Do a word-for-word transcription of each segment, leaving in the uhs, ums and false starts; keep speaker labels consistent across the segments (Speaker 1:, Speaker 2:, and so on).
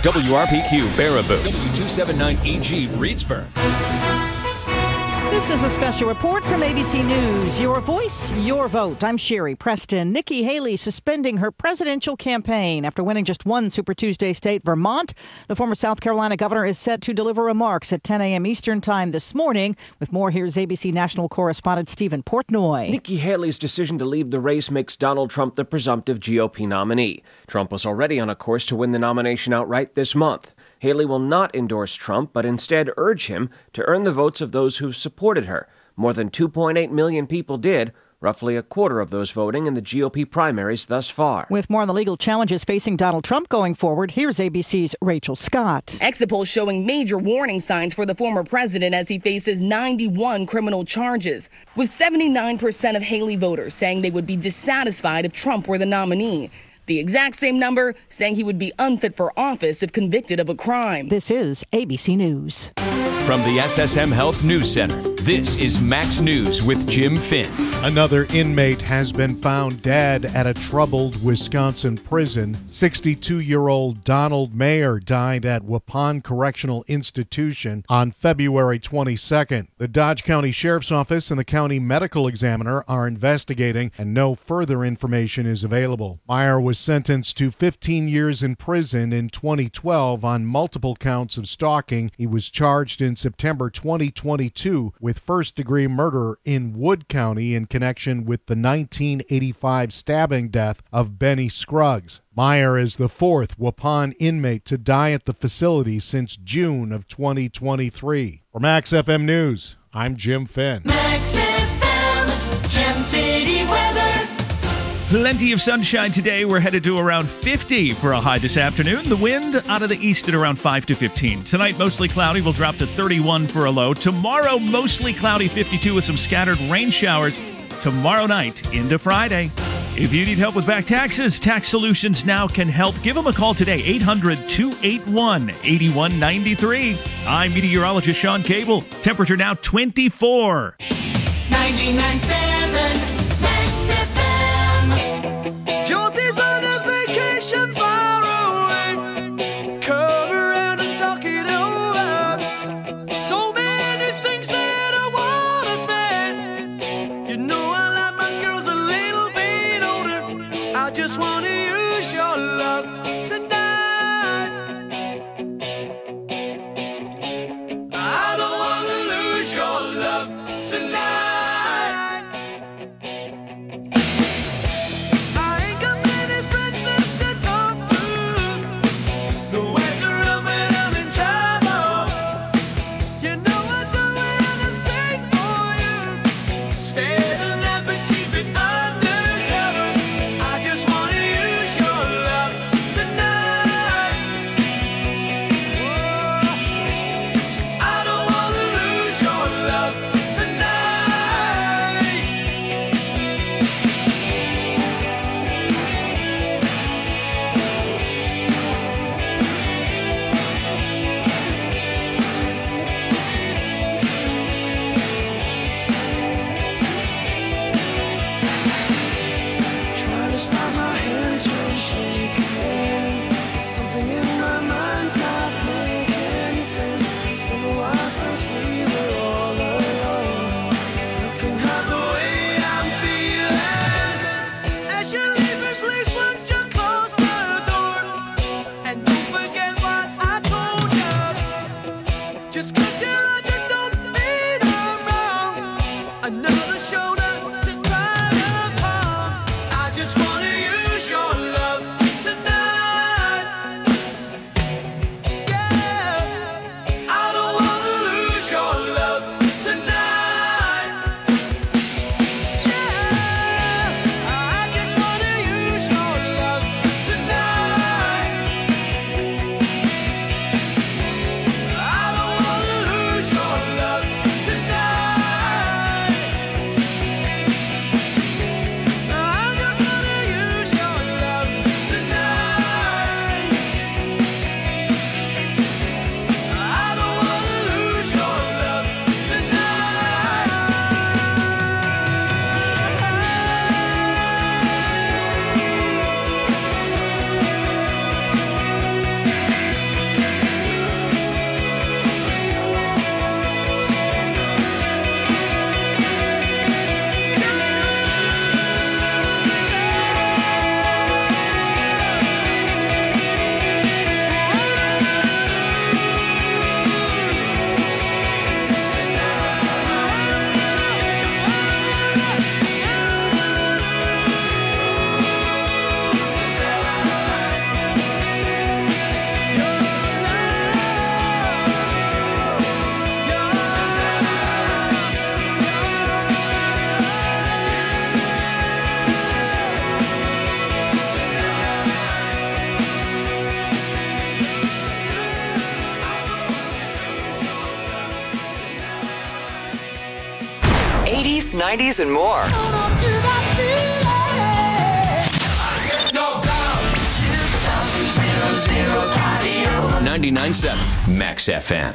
Speaker 1: W R P Q, Baraboo. W two seventy-nine E G, Reedsburg.
Speaker 2: This is a special report from A B C News. Your voice, your vote. I'm Sherry Preston. Nikki Haley suspending her presidential campaign after winning just one Super Tuesday state, Vermont. The former South Carolina governor is set to deliver remarks at ten a.m. Eastern time this morning. With more, here's A B C national correspondent Stephen Portnoy.
Speaker 3: Nikki Haley's decision to leave the race makes Donald Trump the presumptive G O P nominee. Trump was already on a course to win the nomination outright this month. Haley will not endorse Trump, but instead urge him to earn the votes of those who supported her. More than two point eight million people did, roughly a quarter of those voting in the G O P primaries thus far.
Speaker 2: With more on the legal challenges facing Donald Trump going forward, here's A B C's Rachel Scott.
Speaker 4: Exit polls showing major warning signs for the former president as he faces ninety-one criminal charges, with seventy-nine percent of Haley voters saying they would be dissatisfied if Trump were the nominee. The exact same number saying he would be unfit for office if convicted of a crime.
Speaker 2: This is A B C News.
Speaker 1: From the S S M Health News Center, this is Max News with Jim Finn.
Speaker 5: Another inmate has been found dead at a troubled Wisconsin prison. sixty-two-year-old Donald Mayer died at Waupun Correctional Institution on February twenty-second. The Dodge County Sheriff's Office and the County Medical Examiner are investigating, and no further information is available. Mayer was sentenced to fifteen years in prison in twenty twelve on multiple counts of stalking. He was charged in September twenty twenty-two with first-degree murder in Wood County in connection with the nineteen eighty-five stabbing death of Benny Scruggs. Mayer is the fourth Waupun inmate to die at the facility since June of twenty twenty-three. For Max F M News, I'm Jim Finn.
Speaker 6: Max F M, Gem City weather.
Speaker 7: Plenty of sunshine today. We're headed to around fifty for a high this afternoon. The wind out of the east at around five to fifteen. Tonight, mostly cloudy. We'll drop to thirty-one for a low. Tomorrow, mostly cloudy, fifty-two with some scattered rain showers. Tomorrow night into Friday. If you need help with back taxes, Tax Solutions Now can help. Give them a call today, eight hundred, two eight one, eight one nine three. I'm meteorologist Sean Cable. Temperature now twenty-four.
Speaker 6: ninety-nine point seven Max F M. Josie's on a vacation far away. Come around and talk it over. So many things that I wanna say. You know I like my girls a little bit older. I just wanna use your love tonight. I don't wanna lose your love tonight.
Speaker 8: eighties, nineties, and more.
Speaker 1: ninety-nine point seven Max F M.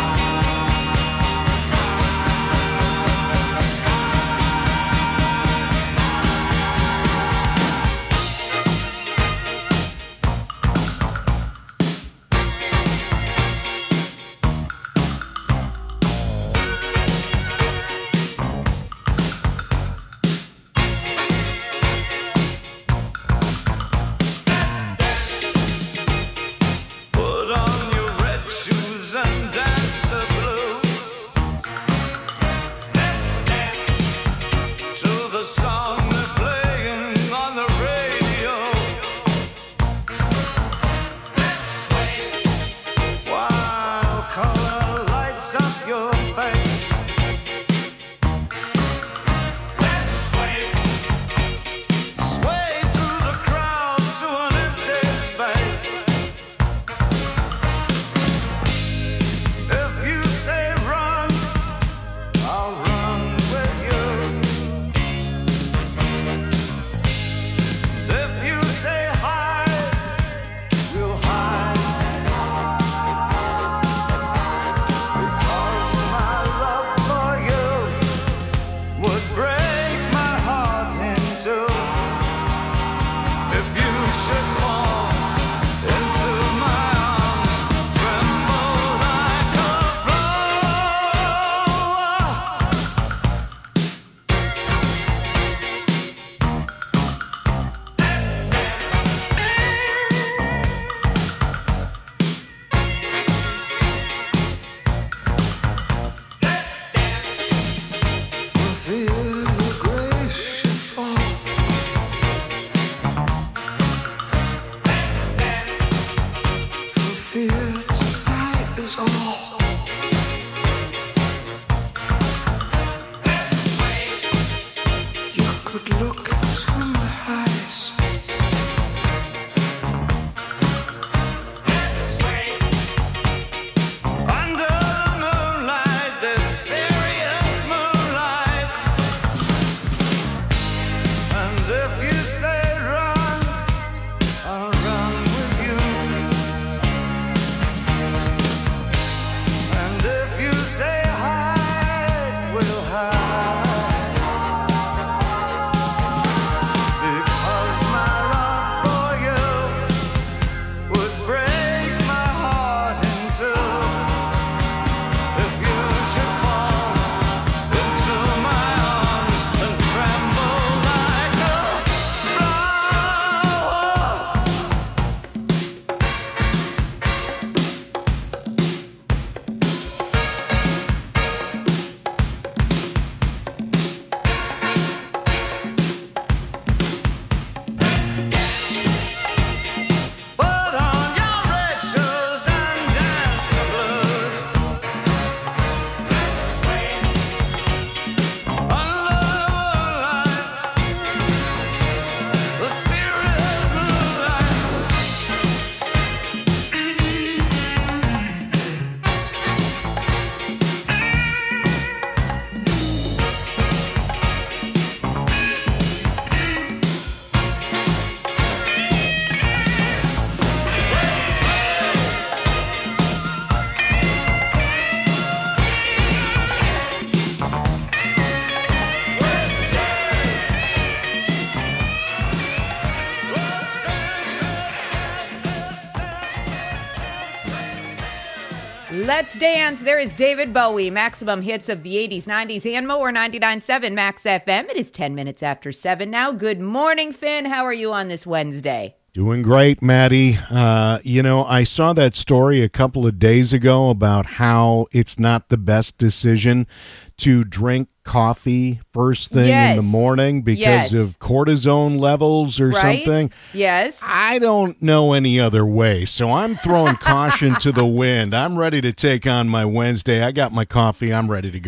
Speaker 9: Let's dance. There is David Bowie, maximum hits of the eighties, nineties, and more. ninety-nine point seven Max F M. It is ten minutes after seven now. Good morning, Finn. How are you on this Wednesday?
Speaker 5: Doing great, Maddie. Uh, you know, I saw that story a couple of days ago about how it's not the best decision to drink coffee first thing
Speaker 9: yes.
Speaker 5: in the morning because
Speaker 9: yes.
Speaker 5: of cortisone levels or
Speaker 9: right?
Speaker 5: something.
Speaker 9: Yes.
Speaker 5: I don't know any other way, so I'm throwing caution to the wind. I'm ready to take on my Wednesday. I got my coffee. I'm ready to go.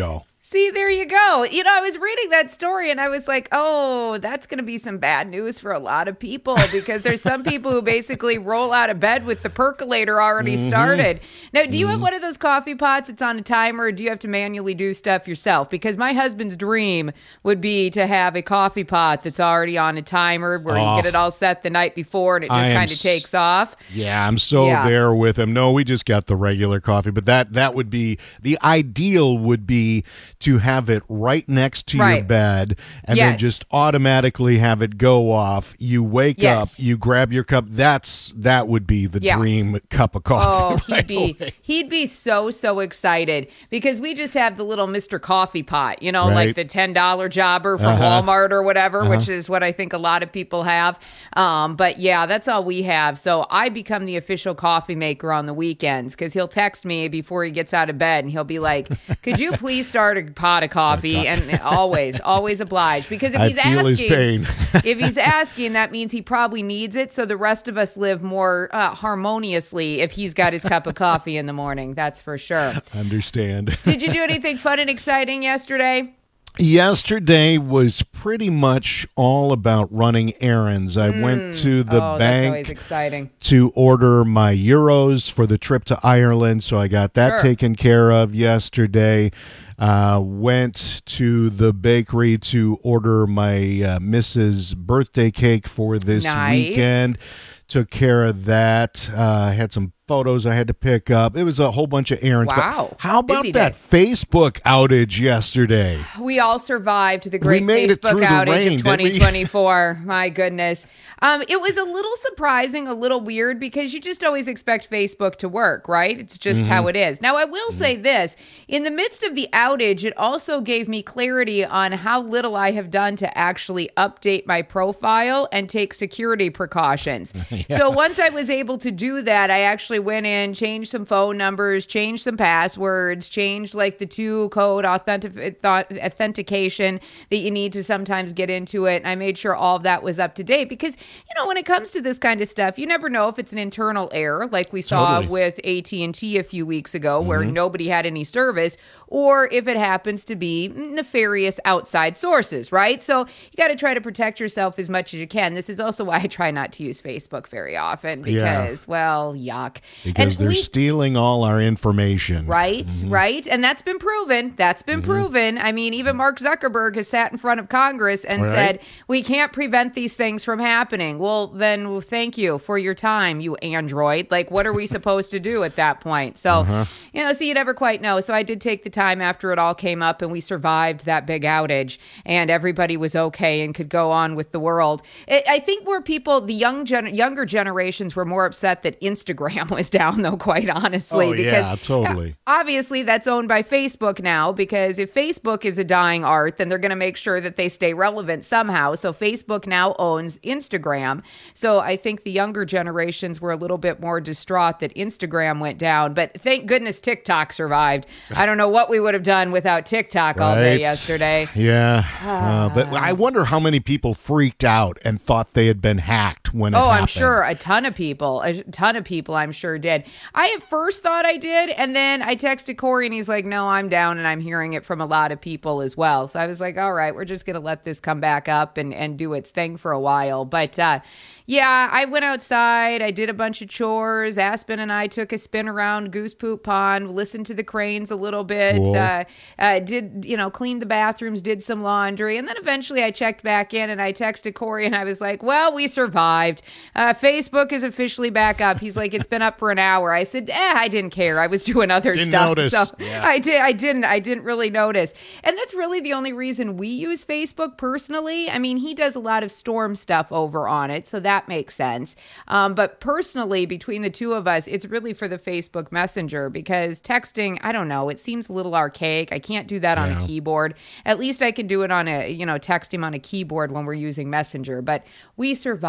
Speaker 9: See, there you go. You know, I was reading that story and I was like, oh, that's going to be some bad news for a lot of people because there's some people who basically roll out of bed with the percolator already mm-hmm. started. Now, do you mm-hmm. have one of those coffee pots that's on a timer, or do you have to manually do stuff yourself? Because my husband's dream would be to have a coffee pot that's already on a timer where oh, you get it all set the night before and it just kind of s- takes off.
Speaker 5: Yeah, I'm so yeah. there with him. No, we just got the regular coffee, but that, that would be, the ideal would be to have it right next to right. your bed and yes. then just automatically have it go off. You wake yes. up, you grab your cup. That's that would be the yeah. dream cup of coffee.
Speaker 9: Oh, right he'd be away. he'd be so so excited because we just have the little Mister Coffee pot, you know, right. like the ten dollar jobber from uh-huh. Walmart or whatever, uh-huh. which is what I think a lot of people have. Um, but yeah, that's all we have. So I become the official coffee maker on the weekends because he'll text me before he gets out of bed and he'll be like, "Could you please start a pot of coffee?" And always, always oblige. Because if
Speaker 5: I
Speaker 9: he's
Speaker 5: feel
Speaker 9: asking,
Speaker 5: his pain.
Speaker 9: if he's asking, that means he probably needs it. So the rest of us live more uh, harmoniously if he's got his cup of coffee in the morning. That's for sure.
Speaker 5: Understand.
Speaker 9: Did you do anything fun and exciting yesterday?
Speaker 5: Yesterday was pretty much all about running errands. I mm. went to the
Speaker 9: oh,
Speaker 5: bank
Speaker 9: that's always exciting.
Speaker 5: to order my euros for the trip to Ireland, so I got that
Speaker 9: sure.
Speaker 5: taken care of yesterday. Uh, went to the bakery to order my uh, Missus birthday cake for this
Speaker 9: nice.
Speaker 5: weekend. Took care of that. Uh, had some photos I had to pick up. It was a whole bunch of errands.
Speaker 9: Wow.
Speaker 5: But how about
Speaker 9: Busy
Speaker 5: that
Speaker 9: day.
Speaker 5: Facebook outage yesterday?
Speaker 9: We all survived the great
Speaker 5: made it
Speaker 9: Facebook
Speaker 5: through the
Speaker 9: outage
Speaker 5: rain,
Speaker 9: of twenty twenty-four. My goodness. Um, it was a little surprising, a little weird, because you just always expect Facebook to work, right? It's just mm-hmm. how it is. Now, I will mm-hmm. say this. In the midst of the outage, it also gave me clarity on how little I have done to actually update my profile and take security precautions. yeah. So once I was able to do that, I actually went in, changed some phone numbers, changed some passwords, changed like the two-code authentic- authentication that you need to sometimes get into it. I made sure all of that was up to date because, you know, when it comes to this kind of stuff, you never know if it's an internal error like we saw
Speaker 5: totally.
Speaker 9: with A T and T a few weeks ago mm-hmm. where nobody had any service, or if it happens to be nefarious outside sources, right? So you got to try to protect yourself as much as you can. This is also why I try not to use Facebook very often because, yeah. well, yuck.
Speaker 5: Because and they're we, stealing all our information.
Speaker 9: Right, mm-hmm. right. And that's been proven. That's been mm-hmm. proven. I mean, even Mark Zuckerberg has sat in front of Congress and right. said, we can't prevent these things from happening. Well, then well, thank you for your time, you android. Like, what are we supposed to do at that point? So, uh-huh. you know, so you never quite know. So I did take the time after it all came up and we survived that big outage and everybody was okay and could go on with the world. It, I think more people, the young gen- younger generations were more upset that Instagram was down, though, quite honestly.
Speaker 5: Oh,
Speaker 9: because
Speaker 5: yeah, totally.
Speaker 9: Obviously, that's owned by Facebook now, because if Facebook is a dying art, then they're going to make sure that they stay relevant somehow. So Facebook now owns Instagram. So I think the younger generations were a little bit more distraught that Instagram went down. But thank goodness TikTok survived. I don't know what we would have done without TikTok all day
Speaker 5: right.
Speaker 9: yesterday.
Speaker 5: Yeah. Uh, but I wonder how many people freaked out and thought they had been hacked when it
Speaker 9: oh,
Speaker 5: happened.
Speaker 9: I'm sure a ton of people, a ton of people I'm sure did. I at first thought I did, and then I texted Corey and he's like, no, I'm down, and I'm hearing it from a lot of people as well. So I was like, all right, we're just going to let this come back up and, and do its thing for a while. But uh, yeah, I went outside, I did a bunch of chores. Aspen and I took a spin around Goose Poop Pond, listened to the cranes a little bit,
Speaker 5: cool.
Speaker 9: uh, uh, did, you know, cleaned the bathrooms, did some laundry, and then eventually I checked back in and I texted Corey and I was like, well, we survived. Uh, Facebook is officially back up. He's like, it's been up for an hour. I said, eh, I didn't care. I was doing other
Speaker 5: didn't
Speaker 9: stuff.
Speaker 5: Notice.
Speaker 9: So
Speaker 5: yeah.
Speaker 9: I did. I didn't. I didn't really notice. And that's really the only reason we use Facebook personally. I mean, he does a lot of Storm stuff over on it, so that makes sense. Um, but personally, between the two of us, it's really for the Facebook Messenger, because texting, I don't know, it seems a little archaic. I can't do that on
Speaker 5: yeah.
Speaker 9: a keyboard. At least I can do it on a, you know, text him on a keyboard when we're using Messenger. But we survived.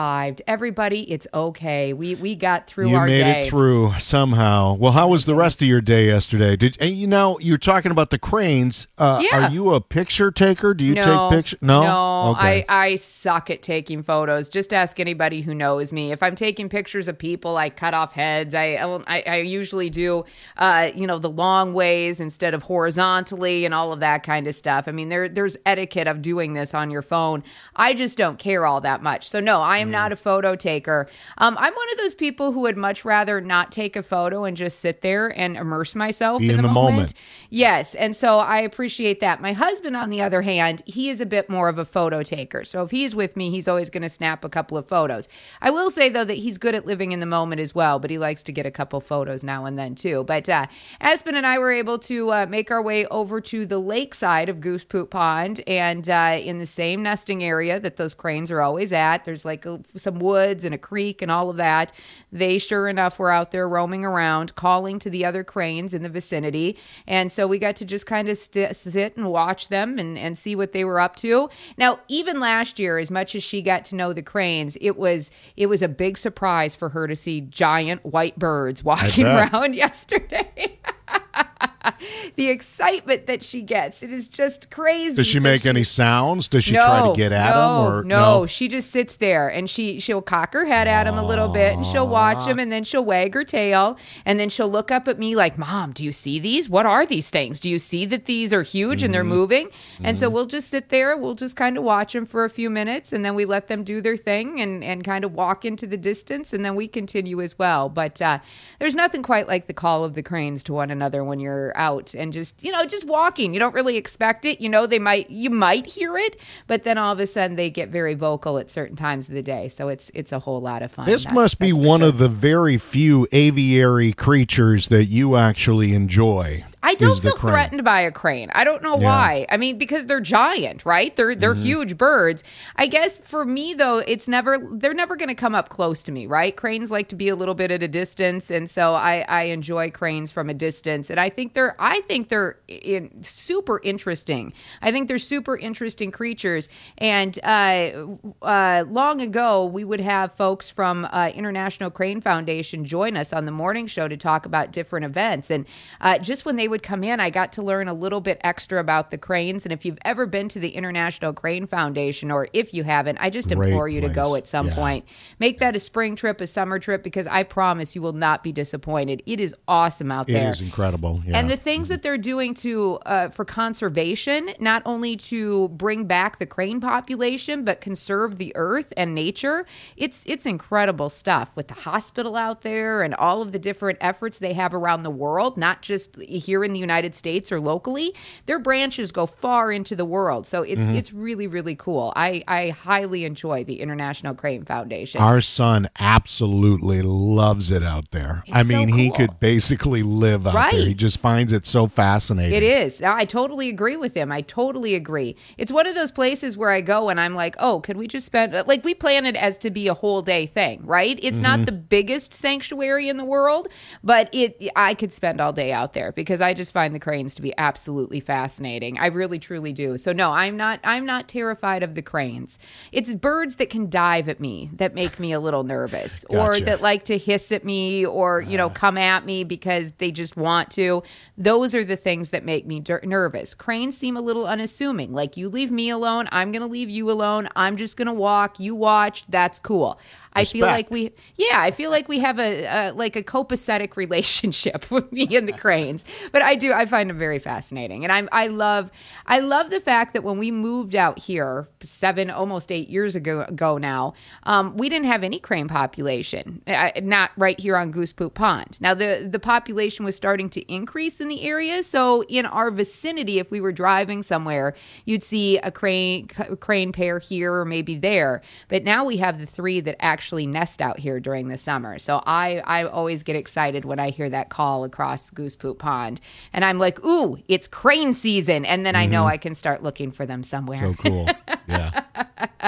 Speaker 9: everybody, it's okay. We we got through
Speaker 5: you
Speaker 9: our
Speaker 5: made
Speaker 9: day.
Speaker 5: it through somehow. Well, how was the rest of your day yesterday? Did and you know you're talking about the cranes? Uh,
Speaker 9: Yeah.
Speaker 5: Are you a picture taker? Do you
Speaker 9: no,
Speaker 5: take pictures? No,
Speaker 9: no.
Speaker 5: Okay.
Speaker 9: I, I suck at taking photos. Just ask anybody who knows me. If I'm taking pictures of people, I cut off heads. I I, I usually do, uh, you know, the long ways instead of horizontally and all of that kind of stuff. I mean, there there's etiquette of doing this on your phone. I just don't care all that much. So no, I am mm. not a photo taker. Um, I'm one of those people who would much rather not take a photo and just sit there and immerse myself
Speaker 5: Be
Speaker 9: in,
Speaker 5: in
Speaker 9: the,
Speaker 5: the
Speaker 9: moment.
Speaker 5: moment.
Speaker 9: Yes, and so I appreciate that. My husband, on the other hand, he is a bit more of a photo taker. So if he's with me, he's always going to snap a couple of photos. I will say, though, that he's good at living in the moment as well, but he likes to get a couple photos now and then, too. But uh, Aspen and I were able to uh, make our way over to the lakeside of Goose Poop Pond, and uh, in the same nesting area that those cranes are always at. There's like a, some woods and a creek and all of that. They, sure enough, were out there roaming around, calling to the other cranes in the vicinity. And so we got to just kind of st- sit and watch them and, and see what they were up to. Now, even last year, as much as she got to know the cranes, it was it was a big surprise for her to see giant white birds walking around yesterday. The excitement that she gets, it is just crazy.
Speaker 5: Does she
Speaker 9: So
Speaker 5: make
Speaker 9: she,
Speaker 5: any sounds? Does she
Speaker 9: no,
Speaker 5: try to get at
Speaker 9: no,
Speaker 5: them? Or
Speaker 9: no,
Speaker 5: no,
Speaker 9: she just sits there and she she'll cock her head at him a little bit and she'll watch him and then she'll wag her tail and then she'll look up at me like, Mom, do you see these? What are these things? Do you see that these are huge
Speaker 5: Mm-hmm.
Speaker 9: and they're moving? Mm-hmm. And so we'll just sit there, we'll just kind of watch them for a few minutes and then we let them do their thing and, and kind of walk into the distance and then we continue as well. But uh, there's nothing quite like the call of the cranes to one another when you're out and just, you know, just walking. You don't really expect it. You know, they might, you might hear it, but then all of a sudden they get very vocal at certain times of the day. So it's, it's a whole lot of fun.
Speaker 5: This
Speaker 9: That's,
Speaker 5: must be
Speaker 9: that's for
Speaker 5: one
Speaker 9: sure.
Speaker 5: of the very few aviary creatures that you actually enjoy.
Speaker 9: I don't
Speaker 5: is the
Speaker 9: feel
Speaker 5: crane.
Speaker 9: threatened by a crane. I don't know
Speaker 5: Yeah.
Speaker 9: why. I mean, because they're giant, right? They're they're
Speaker 5: Mm-hmm.
Speaker 9: huge birds. I guess for me though, it's never they're never going to come up close to me, right? Cranes like to be a little bit at a distance, and so I, I enjoy cranes from a distance. And I think they're I think they're in, super interesting. I think they're super interesting creatures. And uh, uh, long ago, we would have folks from uh, International Crane Foundation join us on the morning show to talk about different events. And uh, just when they would come in, I got to learn a little bit extra about the cranes. And if you've ever been to the International Crane Foundation, or if you haven't, I just
Speaker 5: Great
Speaker 9: implore you to go
Speaker 5: place.
Speaker 9: at some
Speaker 5: Yeah.
Speaker 9: point. Make that a spring trip, a summer trip, because I promise you will not be disappointed. It is awesome out
Speaker 5: It
Speaker 9: there.
Speaker 5: is incredible. Yeah.
Speaker 9: And the things that they're doing to uh, for conservation, not only to bring back the crane population, but conserve the earth and nature, it's it's incredible stuff with the hospital out there and all of the different efforts they have around the world, not just here in the United States or locally. Their branches go far into the world. So it's
Speaker 5: Mm-hmm.
Speaker 9: it's really, really cool. I, I highly enjoy the International Crane Foundation.
Speaker 5: Our son absolutely loves it out there.
Speaker 9: It's
Speaker 5: I mean,
Speaker 9: so
Speaker 5: he
Speaker 9: cool.
Speaker 5: could basically live out there. He
Speaker 9: Right.
Speaker 5: just finds it so fascinating.
Speaker 9: It is. I totally agree with him. I totally agree. It's one of those places where I go and I'm like, oh, could we just spend, like, we plan it as to be a whole day thing, right? It's
Speaker 5: Mm-hmm.
Speaker 9: not the biggest sanctuary in the world, but it, I could spend all day out there because I just find the cranes to be absolutely fascinating. I really, truly do. So no, I'm not, I'm not terrified of the cranes. It's birds that can dive at me that make me a little nervous or
Speaker 5: Gotcha.
Speaker 9: that like to hiss at me or, you know, come at me because they just want to. Those are the things that make me der- nervous. Cranes seem a little unassuming. Like, you leave me alone, I'm going to leave you alone. I'm just going to walk. You watch. That's cool. I feel
Speaker 5: Respect.
Speaker 9: like we, yeah, I feel like we have a, a like a copacetic relationship with me and the cranes. But I do, I find them very fascinating, and I'm, I love, I love the fact that when we moved out here seven, almost eight years ago, ago now, um, we didn't have any crane population, uh, not right here on Goose Poop Pond. Now the the population was starting to increase in the area, so in our vicinity, if we were driving somewhere, you'd see a crane a crane pair here or maybe there. But now we have the three that actually actually nest out here during the summer. So I, I always get excited when I hear that call across Goose Poop Pond. And I'm like, ooh, it's crane season. And then I know I can start looking for them somewhere.
Speaker 5: So cool. Yeah.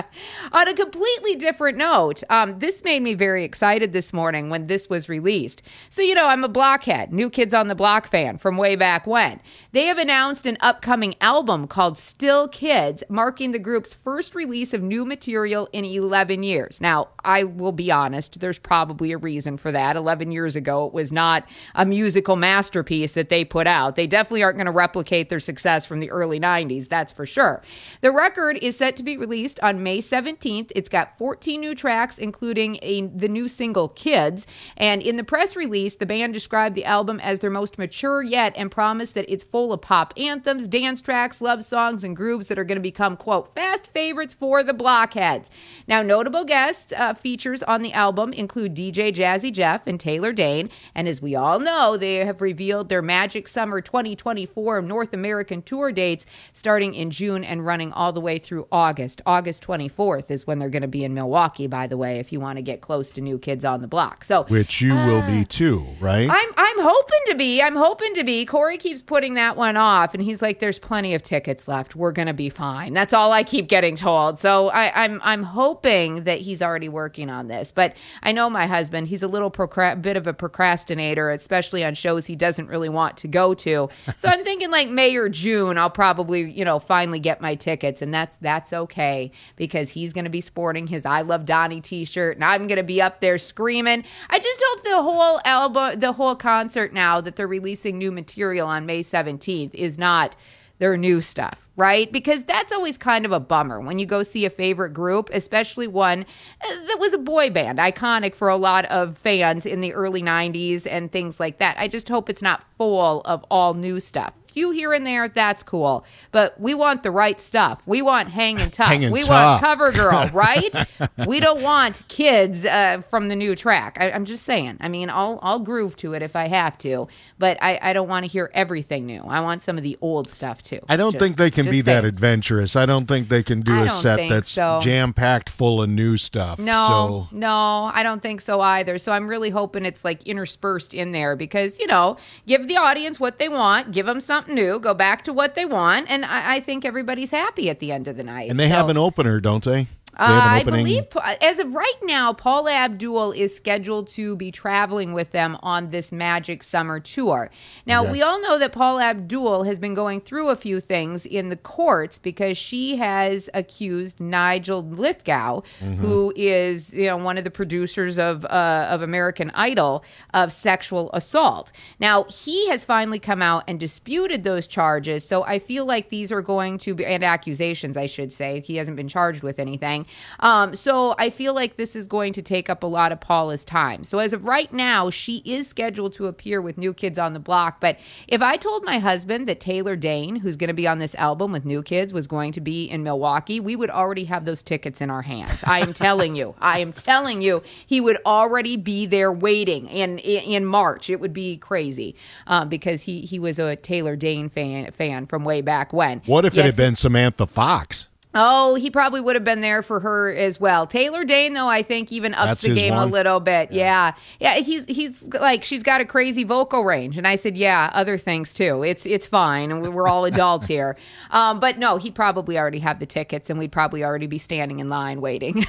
Speaker 9: On a completely different note, um, this made me very excited this morning when this was released. So, you know, I'm a Blockhead, New Kids on the Block fan from way back when. They have announced an upcoming album called Still Kids, marking the group's first release of new material in eleven years. Now, I will be honest, there's probably a reason for that. eleven years ago, it was not a musical masterpiece that they put out. They definitely aren't going to replicate their success from the early nineties, that's for sure. The record is set to be released on May seventeenth. It's got fourteen new tracks, including a, the new single Kids. And in the press release, the band described the album as their most mature yet and promised that it's full of pop anthems, dance tracks, love songs, and grooves that are going to become, quote, fast favorites for the Blockheads. Now, notable guest uh, features on the album include D J Jazzy Jeff and Taylor Dayne. And as we all know, they have revealed their Magic Summer twenty twenty-four North American tour dates starting in June and running all the way through August. August twenty-fourth is when they're going to be in Milwaukee, by the way, if you want to get close to New Kids on the Block. So,
Speaker 5: which you uh, will be too, right?
Speaker 9: I'm I'm hoping to be. I'm hoping to be. Corey keeps putting that one off, and he's like, "There's plenty of tickets left. We're going to be fine." That's all I keep getting told. So I, I'm I'm hoping that he's already working on this. But I know my husband. He's a little procra- bit of a procrastinator, especially on shows he doesn't really want to go to. So I'm thinking like May or June, I'll probably, you know, finally get my tickets, and that's that's okay because he's going to be sporting his I Love Donnie t-shirt, and I'm going to be up there screaming. I just hope the whole album, the whole concert now that they're releasing new material on May seventeenth is not their new stuff, right? Because that's always kind of a bummer when you go see a favorite group, especially one that was a boy band, iconic for a lot of fans in the early nineties and things like that. I just hope it's not full of all new stuff. Few here and there, that's cool. But we want the right stuff. We want Hangin' Tough.
Speaker 5: Hangin'
Speaker 9: we
Speaker 5: Tough.
Speaker 9: want Cover Girl, right? We don't want Kids uh, from the new track. I, I'm just saying. I mean, I'll I'll groove to it if I have to, but I, I don't want to hear everything new. I want some of the old stuff too.
Speaker 5: I don't
Speaker 9: Just-
Speaker 5: think they can
Speaker 9: just
Speaker 5: be
Speaker 9: saying.
Speaker 5: that adventurous. I don't think they can do
Speaker 9: I
Speaker 5: a
Speaker 9: don't
Speaker 5: set
Speaker 9: think
Speaker 5: that's
Speaker 9: so.
Speaker 5: jam-packed full of new stuff.
Speaker 9: No,
Speaker 5: So
Speaker 9: no, I don't think so either. So I'm really hoping it's like interspersed in there because, you know, give the audience what they want, give them something new, go back to what they want, and I, I think everybody's happy at the end of the night.
Speaker 5: and they
Speaker 9: So-
Speaker 5: have an opener, don't they? They have
Speaker 9: Uh,
Speaker 5: an
Speaker 9: I
Speaker 5: opening.
Speaker 9: believe, as of right now, Paula Abdul is scheduled to be traveling with them on this Magic Summer tour. Now,
Speaker 5: Okay.
Speaker 9: we all know that Paula Abdul has been going through a few things in the courts because she has accused Nigel Lithgow,
Speaker 5: Mm-hmm.
Speaker 9: who is, you know, one of the producers of uh, of American Idol, of sexual assault. Now, he has finally come out and disputed those charges. So I feel like these are going to be, and accusations, I should say. He hasn't been charged with anything. Um, so I feel like this is going to take up a lot of Paula's time. So as of right now, she is scheduled to appear with New Kids on the Block. But if I told my husband that Taylor Dayne, who's going to be on this album with New Kids, was going to be in Milwaukee, we would already have those tickets in our hands. I am telling you. I am telling you, he would already be there waiting in in, in March. It would be crazy um, because he, he was a Taylor Dayne fan, fan from way back when.
Speaker 5: What if it
Speaker 9: Yes,
Speaker 5: had been Samantha Fox?
Speaker 9: Oh, he probably would have been there for her as well. Taylor Dayne, though, I think even ups
Speaker 5: That's
Speaker 9: the
Speaker 5: his
Speaker 9: game
Speaker 5: one?
Speaker 9: a little bit. Yeah. yeah, He's he's like she's got a crazy vocal range, and I said, yeah, other things too. It's it's fine, and we're all adults here. Um, but no, he'd probably already have the tickets, and we'd probably already be standing in line waiting.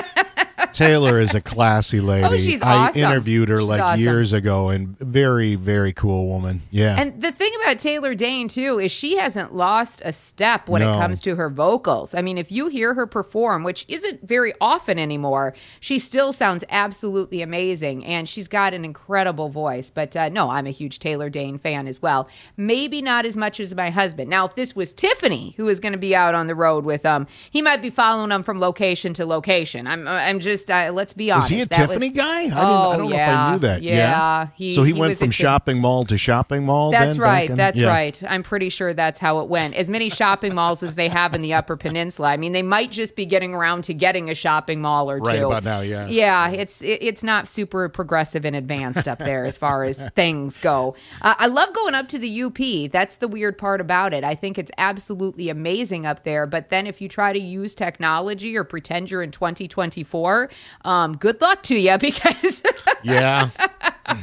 Speaker 5: Taylor is a classy lady.
Speaker 9: Oh, she's
Speaker 5: I
Speaker 9: awesome.
Speaker 5: interviewed her
Speaker 9: She's
Speaker 5: like
Speaker 9: awesome.
Speaker 5: years ago, and very, very cool woman. Yeah.
Speaker 9: And the thing about Taylor Dayne, too, is she hasn't lost a step when
Speaker 5: No.
Speaker 9: it comes to her vocals. I mean, if you hear her perform, which isn't very often anymore, she still sounds absolutely amazing, and she's got an incredible voice. But uh, no, I'm a huge Taylor Dayne fan as well. Maybe not as much as my husband. Now, if this was Tiffany, who is going to be out on the road with them, he might be following them from location to location. I'm, I'm just, uh, let's be honest.
Speaker 5: Was he a
Speaker 9: That
Speaker 5: Tiffany
Speaker 9: was-
Speaker 5: guy? I, didn't,
Speaker 9: Oh,
Speaker 5: I don't know if
Speaker 9: yeah.
Speaker 5: I knew that.
Speaker 9: Yeah, he-
Speaker 5: so he,
Speaker 9: he
Speaker 5: went
Speaker 9: was
Speaker 5: from
Speaker 9: a Tif-
Speaker 5: shopping mall to shopping mall.
Speaker 9: That's
Speaker 5: then,
Speaker 9: right.
Speaker 5: back in-
Speaker 9: That's
Speaker 5: yeah.
Speaker 9: right. I'm pretty sure that's how it went. As many shopping malls as they have in the Upper Peninsula. I mean, they might just be getting around to getting a shopping mall or two.
Speaker 5: Right about now, yeah.
Speaker 9: Yeah, it's it, it's not super progressive and advanced up there as far as things go. Uh, I love going up to the U P. That's the weird part about it. I think it's absolutely amazing up there. But then if you try to use technology or pretend you're in twenty twenty-four, um, good luck to you because
Speaker 5: Yeah.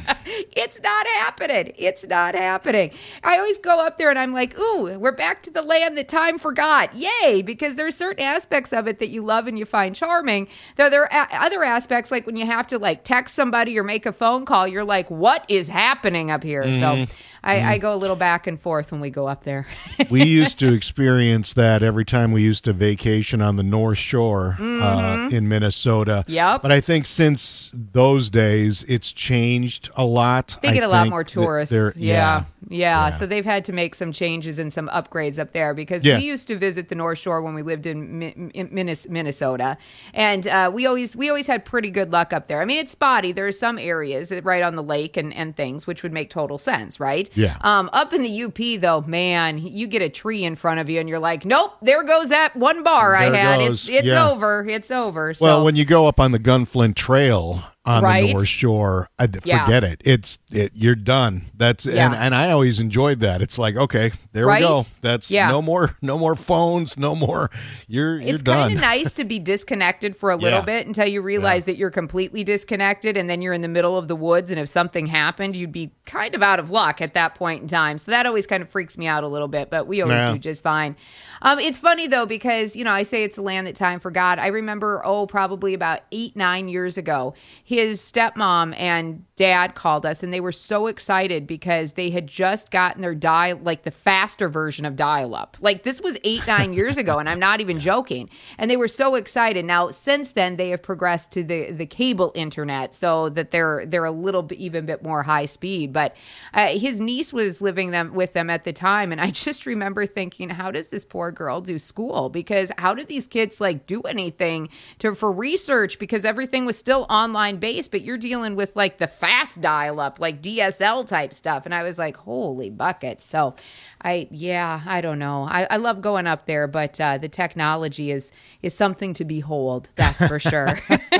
Speaker 9: It's not happening. It's not happening. I always go up there and I'm like, ooh, we're back to the land that time forgot. Yay, because there are certain aspects of it that you love and you find charming. Though there are other aspects, like when you have to like text somebody or make a phone call, you're like, what is happening up here? Mm-hmm. So I, mm. I go a little back and forth when we go up there.
Speaker 5: We used to experience that every time we used to vacation on the North Shore mm-hmm. uh, in Minnesota.
Speaker 9: Yep.
Speaker 5: But I think since those days, it's changed a lot.
Speaker 9: They get
Speaker 5: I
Speaker 9: a lot more tourists. Yeah.
Speaker 5: Yeah.
Speaker 9: Yeah.
Speaker 5: Yeah.
Speaker 9: So they've had to make some changes and some upgrades up there because
Speaker 5: Yeah.
Speaker 9: we used to visit the North Shore when we lived in, Mi- in Minnes- Minnesota. And uh, we always we always had pretty good luck up there. I mean, it's spotty. There are some areas right on the lake and, and things, which would make total sense, right?
Speaker 5: Yeah.
Speaker 9: Um, up in the U P, though, man, you get a tree in front of you and you're like, nope, there goes that one bar
Speaker 5: There
Speaker 9: I had.
Speaker 5: goes.
Speaker 9: It's it's
Speaker 5: Yeah.
Speaker 9: over. It's over. So.
Speaker 5: Well, when you go up on the Gunflint Trail on
Speaker 9: Right.
Speaker 5: the North Shore, I,
Speaker 9: Yeah.
Speaker 5: forget it. It's it, you're done. That's
Speaker 9: Yeah.
Speaker 5: and, and I always enjoyed that. It's like, okay, there
Speaker 9: Right?
Speaker 5: we go. That's
Speaker 9: Yeah.
Speaker 5: no more no more phones, no more. You're you're
Speaker 9: It's
Speaker 5: done.
Speaker 9: kind of nice to be disconnected for a little
Speaker 5: Yeah.
Speaker 9: bit until you realize that you're completely disconnected and then you're in the middle of the woods. And if something happened, you'd be kind of out of luck at that point in time. So that always kind of freaks me out a little bit, but we always
Speaker 5: Yeah.
Speaker 9: do just fine. Um, it's funny, though, because, you know, I say it's the land that time forgot. I remember, oh, probably about eight, nine years ago, his stepmom and dad called us and they were so excited because they had just gotten their dial, like the faster version of dial-up. Like this was eight, nine years ago, and I'm not even joking. And they were so excited. Now, since then, they have progressed to the, the cable internet so that they're they're a little bit even bit more high speed. But uh, his niece was living them with them at the time, and I just remember thinking, how does this poor girl do school? Because how did these kids like do anything to for research? Because everything was still online based, but you're dealing with like the fast dial up, like D S L type stuff. And I was like, holy buckets. So I, yeah, I don't know. I, I love going up there, but uh, the technology is is something to behold. That's for sure.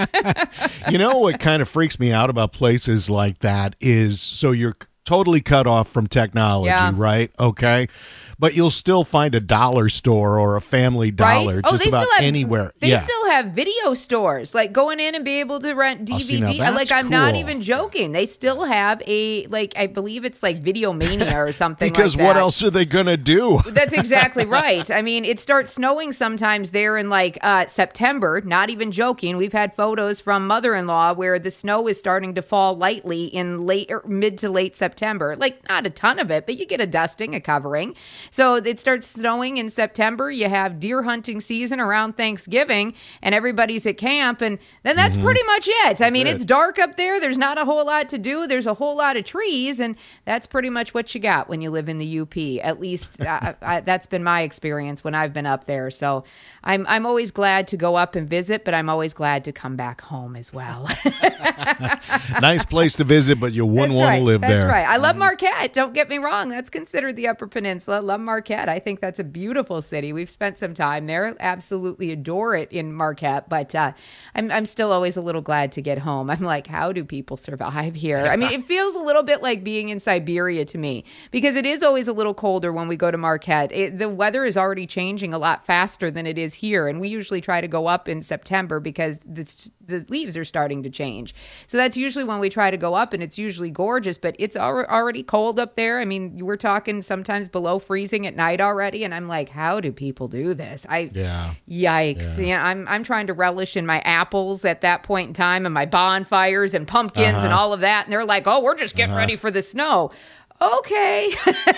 Speaker 5: You know what kind of freaks me out about places like that is so you're totally cut off from technology,
Speaker 9: Yeah.
Speaker 5: right? Okay. But you'll still find a dollar store or a Family Dollar
Speaker 9: Right? Oh,
Speaker 5: just
Speaker 9: they
Speaker 5: about
Speaker 9: still have,
Speaker 5: anywhere.
Speaker 9: They
Speaker 5: yeah.
Speaker 9: still have video stores, like going in and be able to rent D V D.
Speaker 5: Oh, see, now that's
Speaker 9: like I'm not
Speaker 5: cool.
Speaker 9: even joking. They still have a like I believe it's like Video Mania or something.
Speaker 5: Because
Speaker 9: like
Speaker 5: what
Speaker 9: that.
Speaker 5: else are they going to do?
Speaker 9: That's exactly right. I mean, it starts snowing sometimes there in like uh, September. Not even joking. We've had photos from mother-in-law where the snow is starting to fall lightly in late or mid to late September. Like not a ton of it, but you get a dusting, a covering. So it starts snowing in September. You have deer hunting season around Thanksgiving, and everybody's at camp, and then that's
Speaker 5: Mm-hmm.
Speaker 9: pretty much it. I mean,
Speaker 5: it.
Speaker 9: it's dark up there. There's not a whole lot to do. There's a whole lot of trees, and that's pretty much what you got when you live in the U P. At least I, I, that's been my experience when I've been up there. So I'm I'm always glad to go up and visit, but I'm always glad to come back home as well.
Speaker 5: Nice place to visit, but you wouldn't
Speaker 9: That's
Speaker 5: want
Speaker 9: right.
Speaker 5: to live
Speaker 9: That's
Speaker 5: there.
Speaker 9: right. I love Marquette. Don't get me wrong. That's considered the Upper Peninsula. Love Marquette. I think that's a beautiful city. We've spent some time there. Absolutely adore it in Marquette. But uh, I'm I'm still always a little glad to get home. I'm like, how do people survive here? I mean, it feels a little bit like being in Siberia to me because it is always a little colder when we go to Marquette. It, the weather is already changing a lot faster than it is here, and we usually try to go up in September because the the leaves are starting to change. So that's usually when we try to go up, and it's usually gorgeous, but it's al- already cold up there. I mean, we're talking sometimes below freezing at night already, and I'm like, how do people do this? I
Speaker 5: Yeah.
Speaker 9: Yikes. Yeah. Yeah, I'm I'm trying to relish in my apples at that point in time and my bonfires and pumpkins
Speaker 5: Uh-huh.
Speaker 9: and all of that, and they're like, oh, we're just getting ready for the snow. Okay.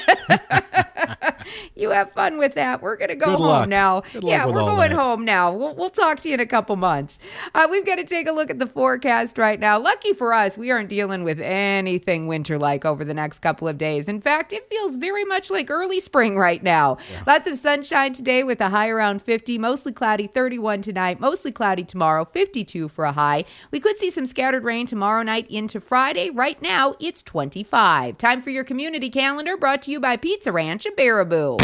Speaker 9: You have fun with that. We're going to go
Speaker 5: Good
Speaker 9: home
Speaker 5: luck.
Speaker 9: now.
Speaker 5: Good luck
Speaker 9: Yeah,
Speaker 5: with
Speaker 9: we're
Speaker 5: all
Speaker 9: going
Speaker 5: that.
Speaker 9: home now. We'll, we'll talk to you in a couple months. Uh, we've got to take a look at the forecast right now. Lucky for us, we aren't dealing with anything winter-like over the next couple of days. In fact, it feels very much like early spring right now. Yeah. Lots of sunshine today with a high around fifty. Mostly cloudy, thirty-one tonight. Mostly cloudy tomorrow, fifty-two for a high. We could see some scattered rain tomorrow night into Friday. Right now, it's twenty-five. Time for your community calendar, brought to you by Pizza Ranch in Baraboo.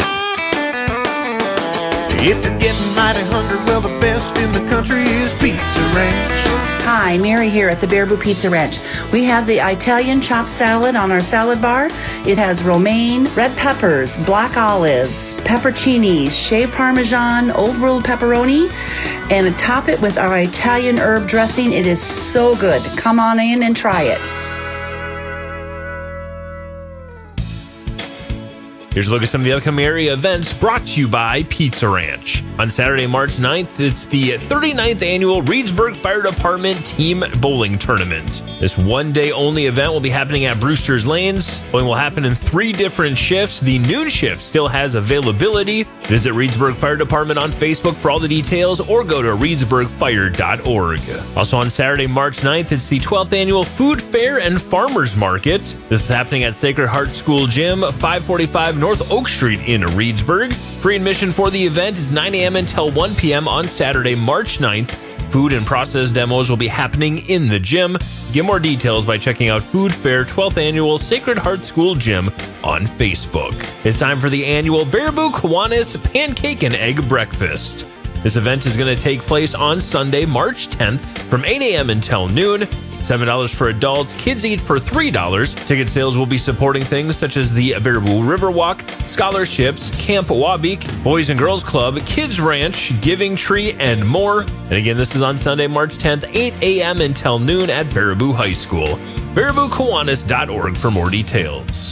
Speaker 6: If you're getting mighty hungry, well, the best in the country is Pizza Ranch.
Speaker 8: Hi, Mary here at the Baraboo Pizza Ranch. We have the Italian chopped salad on our salad bar. It has romaine, red peppers, black olives, pepperoncinis, shaved parmesan, old world pepperoni, and top it with our Italian herb dressing. It is so good. Come on in and try it.
Speaker 10: Here's a look at some of the upcoming area events brought to you by Pizza Ranch. On Saturday, March ninth, it's the thirty-ninth annual Reedsburg Fire Department Team Bowling Tournament. This one-day only event will be happening at Brewster's Lanes. Bowling will happen in three different shifts. The noon shift still has availability. Visit Reedsburg Fire Department on Facebook for all the details or go to reedsburg fire dot org. Also on Saturday, March ninth, it's the twelfth annual Food Fair and Farmers Market. This is happening at Sacred Heart School Gym, five forty-five North Oak Street in Reedsburg. Free admission for the event is nine a.m. until one p.m. on Saturday, March ninth. Food and process demos will be happening in the gym. Get more details by checking out Food Fair twelfth Annual Sacred Heart School Gym on Facebook. It's time for the annual Baraboo Kiwanis Pancake and Egg Breakfast. This event is going to take place on Sunday, March tenth from eight a.m. until noon. seven dollars for adults. Kids eat for three dollars. Ticket sales will be supporting things such as the Baraboo Riverwalk, scholarships, Camp Wabeek, Boys and Girls Club, Kids Ranch, Giving Tree, and more. And again, this is on Sunday, March tenth, eight a.m. until noon at Baraboo High School. baraboo kiwanis dot org for more details.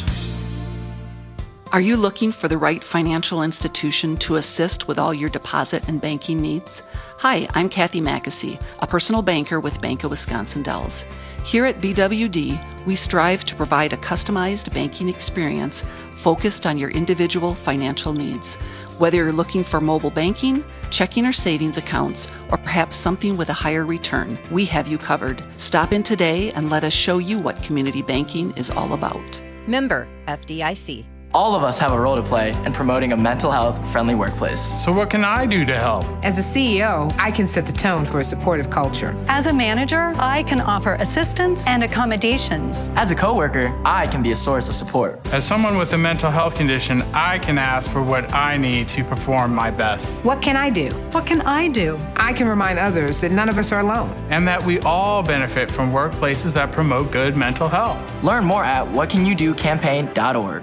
Speaker 8: Are you looking for the right financial institution to assist with all your deposit and banking needs? Hi, I'm Kathy Mackesy, a personal banker with Bank of Wisconsin Dells. Here at B W D, we strive to provide a customized banking experience focused on your individual financial needs. Whether you're looking for mobile banking, checking or savings accounts, or perhaps something with a higher return, we have you covered. Stop in today and let us show you what community banking is all about.
Speaker 11: Member F D I C.
Speaker 12: All of us have a role to play in promoting a mental health friendly workplace.
Speaker 13: So what can I do to help?
Speaker 14: As a C E O, I can set the tone for a supportive culture.
Speaker 15: As a manager, I can offer assistance and accommodations.
Speaker 12: As a coworker, I can be a source of support.
Speaker 13: As someone with a mental health condition, I can ask for what I need to perform my best.
Speaker 14: What can I do?
Speaker 15: What can I do?
Speaker 14: I can remind others that none of us are alone.
Speaker 13: And that we all benefit from workplaces that promote good mental health.
Speaker 12: Learn more at what can you do campaign dot org.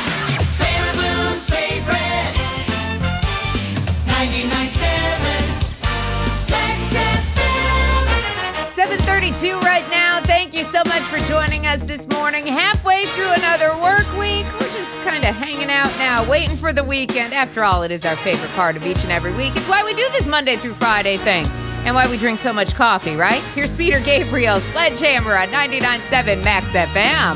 Speaker 9: seven thirty-two right now. Thank you so much for joining us this morning. Halfway through another work week. We're just kind of hanging out now, waiting for the weekend. After all, it is our favorite part of each and every week. It's why we do this Monday through Friday thing and why we drink so much coffee, right? Here's Peter Gabriel, Sledgehammer on ninety-nine point seven Max F M.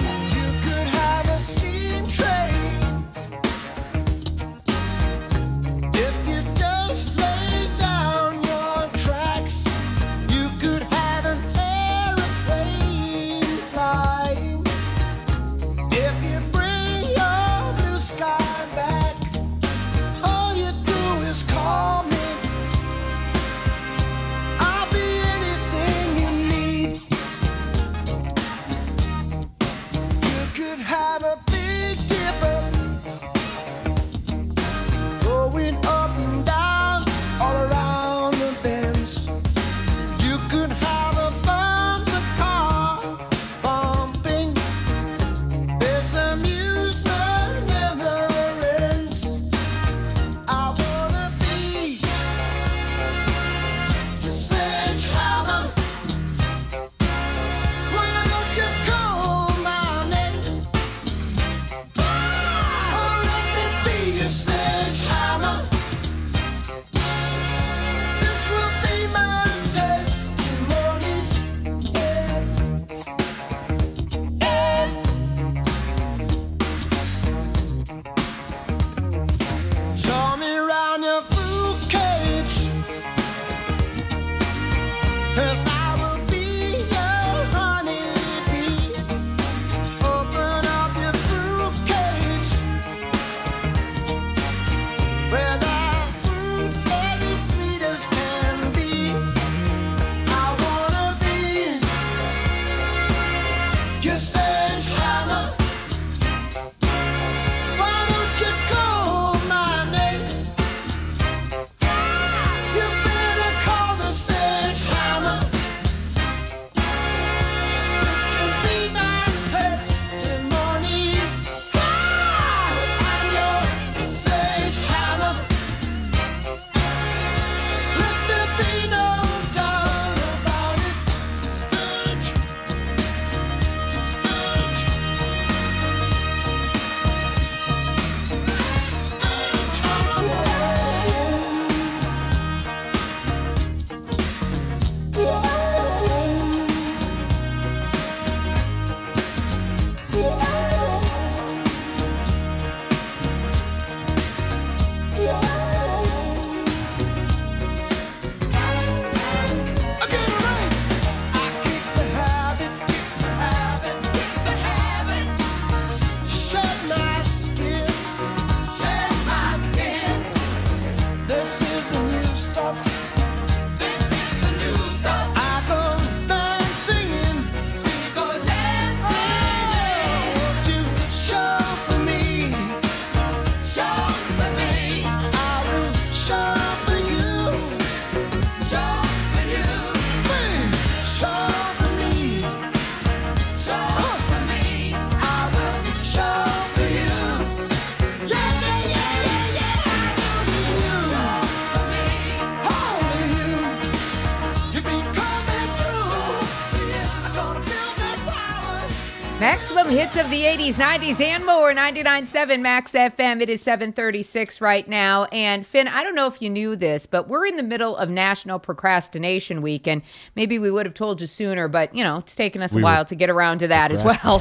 Speaker 9: Maximum hits of the eighties, nineties, and more. ninety-nine point seven Max F M. It is seven thirty-six right now. And Finn, I don't know if you knew this, but we're in the middle of National Procrastination Week. And maybe we would have told you sooner, but, you know, it's taken us a
Speaker 5: we
Speaker 9: while to get around to that as well.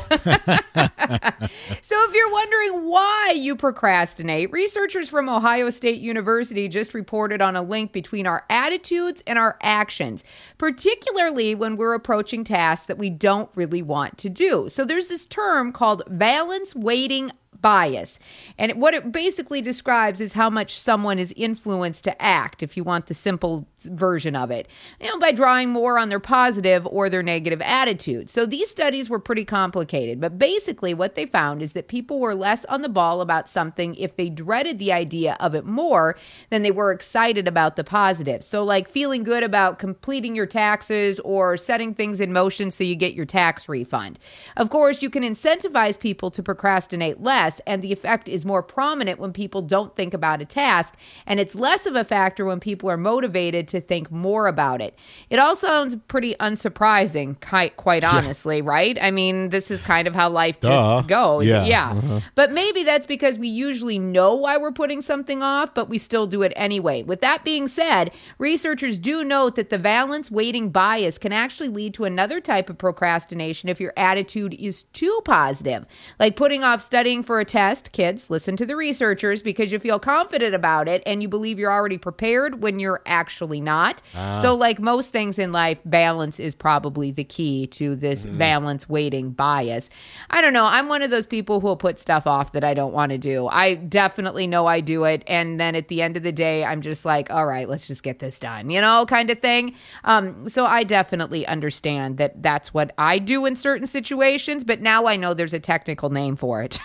Speaker 9: So if you're wondering why you procrastinate, researchers from Ohio State University just reported on a link between our attitudes and our actions, particularly when we're approaching tasks that we don't really want to do. So there's this term called valence weighting bias. And what it basically describes is how much someone is influenced to act, if you want the simple version of it, you know, by drawing more on their positive or their negative attitude. So these studies were pretty complicated, but basically what they found is that people were less on the ball about something if they dreaded the idea of it more than they were excited about the positive. So like feeling good about completing your taxes or setting things in motion so you get your tax refund. Of course, you can incentivize people to procrastinate less, and the effect is more prominent when people don't think about a task, and it's less of a factor when people are motivated to think more about it. It all sounds pretty unsurprising, quite, quite honestly, right? I mean, this is kind of how life
Speaker 5: Duh.
Speaker 9: just goes.
Speaker 5: Yeah.
Speaker 9: yeah.
Speaker 5: Uh-huh.
Speaker 9: But maybe that's because we usually know why we're putting something off, but we still do it anyway. With that being said, researchers do note that the valence weighting bias can actually lead to another type of procrastination if your attitude is too positive, like putting off studying for a test. Kids, listen to the researchers, because you feel confident about it and you believe you're already prepared when you're actually not.
Speaker 5: Ah.
Speaker 9: So like most things in life, balance is probably the key to this
Speaker 5: Mm.
Speaker 9: valence weighting bias. I don't know. I'm one of those people who will put stuff off that I don't want to do. I definitely know I do it. And then at the end of the day, I'm just like, all right, let's just get this done, you know, kind of thing. Um, so I definitely understand that that's what I do in certain situations, but now I know there's a technical name for it.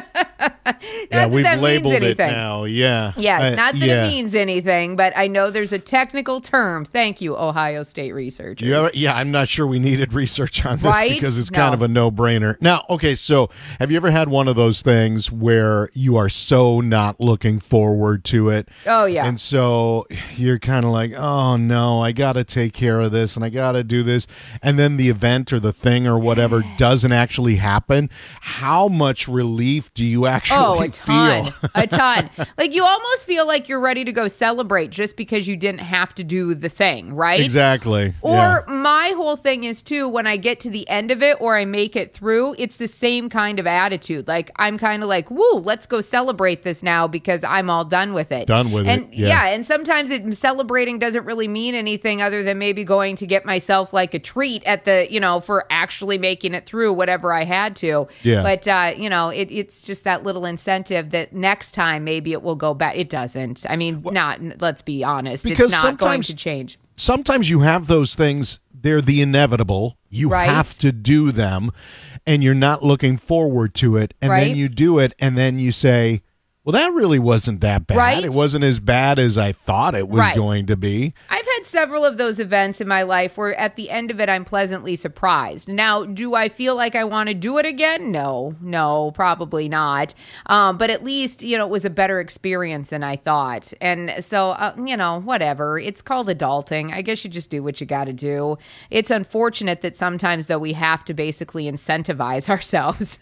Speaker 5: Yeah,
Speaker 9: that
Speaker 5: we've
Speaker 9: that
Speaker 5: labeled
Speaker 9: means
Speaker 5: it
Speaker 9: anything.
Speaker 5: now. Yeah.
Speaker 9: Yes,
Speaker 5: Uh,
Speaker 9: not that
Speaker 5: yeah.
Speaker 9: it means anything, but I know there's a technical term. Thank you, Ohio State researchers.
Speaker 5: You ever, yeah, I'm not sure we needed research on this
Speaker 9: Right?
Speaker 5: because it's
Speaker 9: No.
Speaker 5: kind of a no-brainer. Now, okay, so have you ever had one of those things where you are so not looking forward to it?
Speaker 9: Oh, yeah.
Speaker 5: And so you're kind of like, oh, no, I got to take care of this and I got to do this. And then the event or the thing or whatever doesn't actually happen. How much relief do you actually
Speaker 9: Oh, a ton.
Speaker 5: feel?
Speaker 9: A ton. Like you almost feel like you're ready to go celebrate just because you didn't have to do the thing, right?
Speaker 5: Exactly.
Speaker 9: Or
Speaker 5: Yeah.
Speaker 9: my whole thing is too, when I get to the end of it or I make it through, it's the same kind of attitude. Like I'm kind of like, woo, let's go celebrate this now because I'm all done with it.
Speaker 5: Done with
Speaker 9: and,
Speaker 5: it, yeah.
Speaker 9: yeah. And sometimes it, celebrating doesn't really mean anything other than maybe going to get myself like a treat at the, you know, for actually making it through whatever I had to.
Speaker 5: Yeah.
Speaker 9: But, uh, you know, it, it's just that little incentive that next time maybe it will go back. It doesn't. I mean, not, let's be honest.
Speaker 5: Because
Speaker 9: It's not going
Speaker 5: sometimes-
Speaker 9: to change.
Speaker 5: Sometimes you have those things, they're the inevitable. You
Speaker 9: Right.
Speaker 5: have to do them, and you're not looking forward to it. And
Speaker 9: Right.
Speaker 5: then you do it, and then you say, well, that really wasn't that bad.
Speaker 9: Right.
Speaker 5: It wasn't as bad as I thought it was
Speaker 9: Right.
Speaker 5: going to be.
Speaker 9: I've had several of those events in my life where at the end of it, I'm pleasantly surprised. Now, do I feel like I want to do it again? No, no, probably not. Um, but at least, you know, it was a better experience than I thought. And so, uh, you know, whatever. It's called adulting. I guess you just do what you got to do. It's unfortunate that sometimes, though, we have to basically incentivize ourselves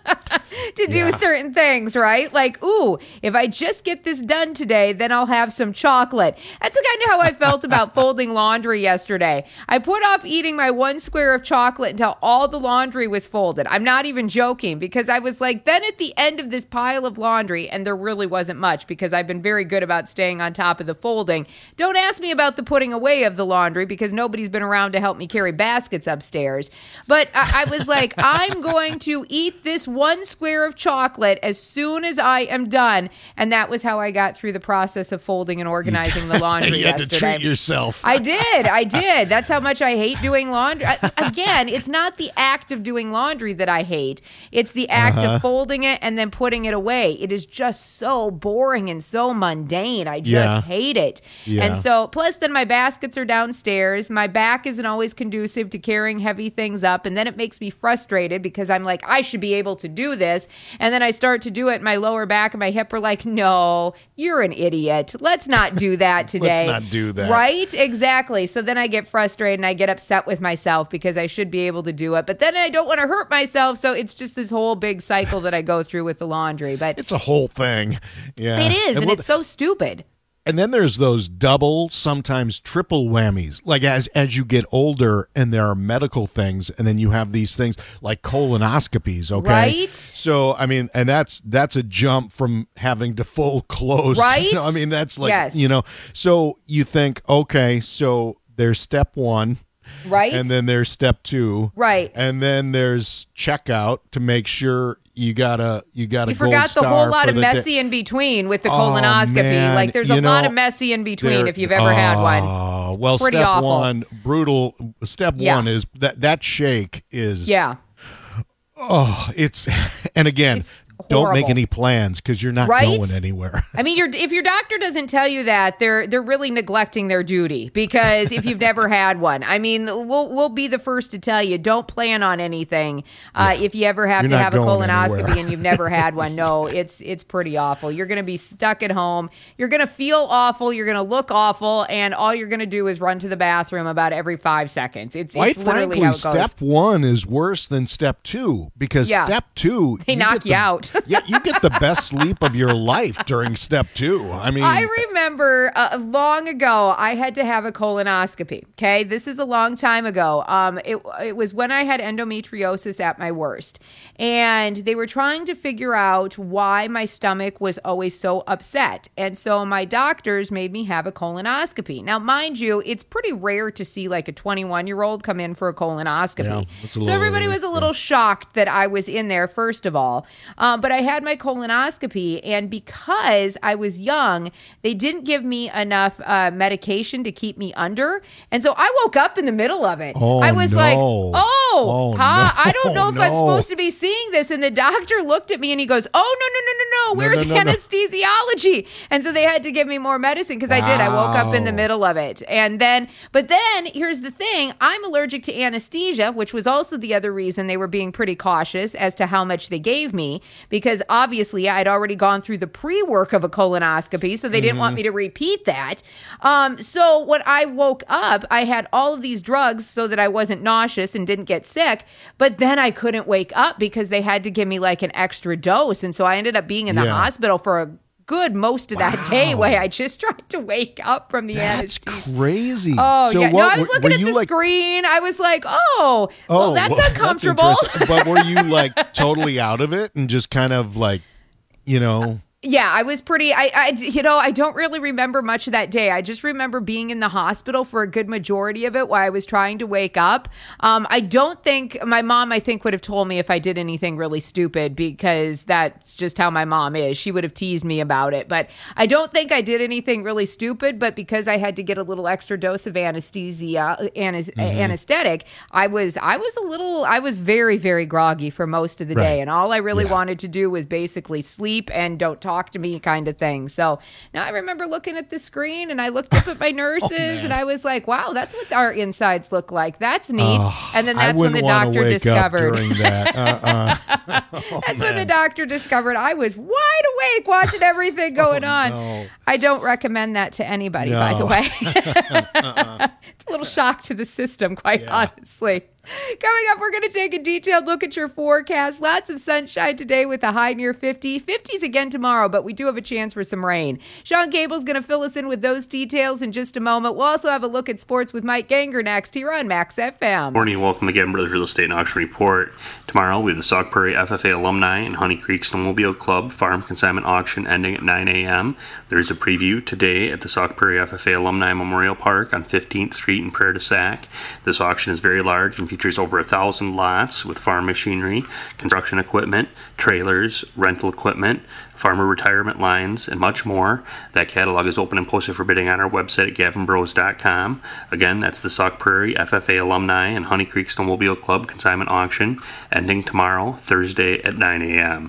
Speaker 9: to do
Speaker 5: Yeah.
Speaker 9: certain things, right? Like, ooh, if I just get this done today, then I'll have some chocolate. That's kind of how I felt about folding laundry yesterday. I put off eating my one square of chocolate until all the laundry was folded. I'm not even joking, because I was like, then at the end of this pile of laundry, and there really wasn't much because I've been very good about staying on top of the folding. Don't ask me about the putting away of the laundry because nobody's been around to help me carry baskets upstairs. But I, I was like, I'm going to eat this one square of chocolate as soon as I am done. And that was how I got through the process of folding and organizing the laundry
Speaker 5: You had
Speaker 9: yesterday.
Speaker 5: to treat yourself.
Speaker 9: I did. I did. That's how much I hate doing laundry. I, again, it's not the act of doing laundry that I hate. It's the act
Speaker 5: Uh-huh.
Speaker 9: of folding it and then putting it away. It is just so boring and so mundane. I just
Speaker 5: Yeah.
Speaker 9: hate it.
Speaker 5: Yeah.
Speaker 9: And so, plus then my baskets are downstairs. My back isn't always conducive to carrying heavy things up. And then it makes me frustrated because I'm like, I should be able to do this. this. And then I start to do it. My lower back and my hip are like, no, you're an idiot. Let's not do that today.
Speaker 5: Let's not do that.
Speaker 9: Right? Exactly. So then I get frustrated and I get upset with myself because I should be able to do it. But then I don't want to hurt myself. So it's just this whole big cycle that I go through with the laundry. But
Speaker 5: it's a whole thing. Yeah.
Speaker 9: It is. And,
Speaker 5: and
Speaker 9: well, it's so stupid.
Speaker 5: And then there's those double, sometimes triple whammies. Like as as you get older and there are medical things, and then you have these things like colonoscopies, okay?
Speaker 9: Right.
Speaker 5: So, I mean, and that's that's a jump from having to full close.
Speaker 9: Right.
Speaker 5: You know, I mean, that's like,
Speaker 9: yes.
Speaker 5: you know, so you think, okay, so there's step one.
Speaker 9: Right.
Speaker 5: And then there's step two.
Speaker 9: Right.
Speaker 5: And then there's checkout to make sure you got a you got a
Speaker 9: You forgot the whole lot of messy
Speaker 5: day.
Speaker 9: in between with the
Speaker 5: Oh,
Speaker 9: colonoscopy.
Speaker 5: man.
Speaker 9: Like there's
Speaker 5: You
Speaker 9: a lot
Speaker 5: know,
Speaker 9: of messy in between
Speaker 5: there-
Speaker 9: if you've ever had one.
Speaker 5: Oh,
Speaker 9: It's
Speaker 5: well,
Speaker 9: pretty
Speaker 5: step
Speaker 9: awful.
Speaker 5: one, brutal. Step
Speaker 9: Yeah.
Speaker 5: one is that that shake is.
Speaker 9: Yeah.
Speaker 5: Oh, it's and again, don't make
Speaker 9: horrible.
Speaker 5: any plans because you're not
Speaker 9: Right?
Speaker 5: going anywhere.
Speaker 9: I mean, your if your doctor doesn't tell you that, they're they're really neglecting their duty because if you've never had one, I mean, we'll we'll be the first to tell you, don't plan on anything uh, if you ever have
Speaker 5: You're
Speaker 9: to
Speaker 5: not
Speaker 9: have a
Speaker 5: going
Speaker 9: colonoscopy
Speaker 5: anywhere.
Speaker 9: and you've never had one. No, it's it's pretty awful. You're going to be stuck at home. You're going to feel awful. You're going to look awful, and all you're going to do is run to the bathroom about every five seconds. It's
Speaker 5: Quite
Speaker 9: it's literally
Speaker 5: frankly,
Speaker 9: how it goes.
Speaker 5: step one is worse than step two because
Speaker 9: Yeah.
Speaker 5: step two
Speaker 9: They knock
Speaker 5: get
Speaker 9: you
Speaker 5: the-
Speaker 9: out.
Speaker 5: yeah, you get the best sleep of your life during step two. I mean,
Speaker 9: I remember uh, long ago, I had to have a colonoscopy. Okay, this is a long time ago. Um, it it was when I had endometriosis at my worst, and they were trying to figure out why my stomach was always so upset, and so my doctors made me have a colonoscopy. Now, mind you, it's pretty rare to see like a twenty-one year old come in for a colonoscopy.
Speaker 5: Yeah, that's a
Speaker 9: so
Speaker 5: little-
Speaker 9: everybody was a little shocked that I was in there. First of all, uh, but I had my colonoscopy. And because I was young, they didn't give me enough uh, medication to keep me under. And so I woke up in the middle of it.
Speaker 5: Oh,
Speaker 9: I was
Speaker 5: no.
Speaker 9: like, oh,
Speaker 5: Oh,
Speaker 9: huh?
Speaker 5: no.
Speaker 9: I don't know if I'm
Speaker 5: No.
Speaker 9: supposed to be seeing this. And the doctor looked at me and he goes, oh, no, no, no, no, no.
Speaker 5: No,
Speaker 9: Where's
Speaker 5: no, no, no.
Speaker 9: anesthesiology? And so they had to give me more medicine because I did. I woke up in the
Speaker 5: Wow.
Speaker 9: middle of it. And then, but then here's the thing. I'm allergic to anesthesia, which was also the other reason they were being pretty cautious as to how much they gave me because obviously I'd already gone through the pre-work of a colonoscopy, so they didn't want me to repeat that. Um, so when I woke up, I had all of these drugs so that I wasn't nauseous and didn't get sick, but then I couldn't wake up because they had to give me like an extra dose. And so I ended up being in the
Speaker 5: Yeah.
Speaker 9: hospital for a good most of that day where I just tried to wake up from the
Speaker 5: that's
Speaker 9: anesthesia.
Speaker 5: crazy.
Speaker 9: Oh,
Speaker 5: so
Speaker 9: yeah.
Speaker 5: what,
Speaker 9: no, I was
Speaker 5: were-
Speaker 9: looking
Speaker 5: were
Speaker 9: at
Speaker 5: you
Speaker 9: the
Speaker 5: like,
Speaker 9: screen. I was like, oh, well, that's
Speaker 5: well,
Speaker 9: uncomfortable.
Speaker 5: interesting. But were you like totally out of it and just kind of like, you know?
Speaker 9: Yeah, I was pretty, I, I, you know, I don't really remember much of that day. I just remember being in the hospital for a good majority of it while I was trying to wake up. Um, I don't think, my mom, I think, would have told me if I did anything really stupid because that's just how my mom is. She would have teased me about it. But I don't think I did anything really stupid, but because I had to get a little extra dose of anesthesia, anes-
Speaker 5: Mm-hmm.
Speaker 9: anesthetic, I was, I was a little, I was very, very groggy for most of the
Speaker 5: Right.
Speaker 9: day. And all I really
Speaker 5: Yeah.
Speaker 9: wanted to do was basically sleep and don't talk to me kind of thing. So now I remember looking at the screen and I looked up at my nurses
Speaker 5: man.
Speaker 9: and I was like, wow, that's what our insides look like. That's neat.
Speaker 5: Oh,
Speaker 9: and then
Speaker 5: I
Speaker 9: that's when the
Speaker 5: wouldn't wanna
Speaker 9: doctor
Speaker 5: wake up
Speaker 9: discovered.
Speaker 5: during that. Uh-uh. Oh,
Speaker 9: That's when the
Speaker 5: man.
Speaker 9: doctor discovered I was wide awake watching everything going
Speaker 5: Oh,
Speaker 9: on.
Speaker 5: no.
Speaker 9: I don't recommend that to anybody, by the
Speaker 5: No.
Speaker 9: way. It's a little shock to the system, quite honestly. Coming up, we're going to take a detailed look at your forecast. Lots of sunshine today with a high near fifty. fifties again tomorrow, but we do have a chance for some rain. Sean Gable's going to fill us in with those details in just a moment. We'll also have a look at sports with Mike Ganger next here on Max F M.
Speaker 16: Morning, welcome again, Brothers Real Estate and Auction Report. Tomorrow we have the Sauk Prairie F F A alumni and Honey Creek Snowmobile Club Farm Consignment Auction ending at nine a.m. There's a preview today at the Sauk Prairie F F A Alumni Memorial Park on fifteenth Street in Prairie du Sac. This auction is very large and features over a thousand lots with farm machinery, construction equipment, trailers, rental equipment, farmer retirement lines, and much more. That catalog is open and posted for bidding on our website at gavin bros dot com. Again, that's the Sauk Prairie F F A Alumni and Honey Creek Snowmobile Club Consignment Auction ending tomorrow, Thursday at nine a.m.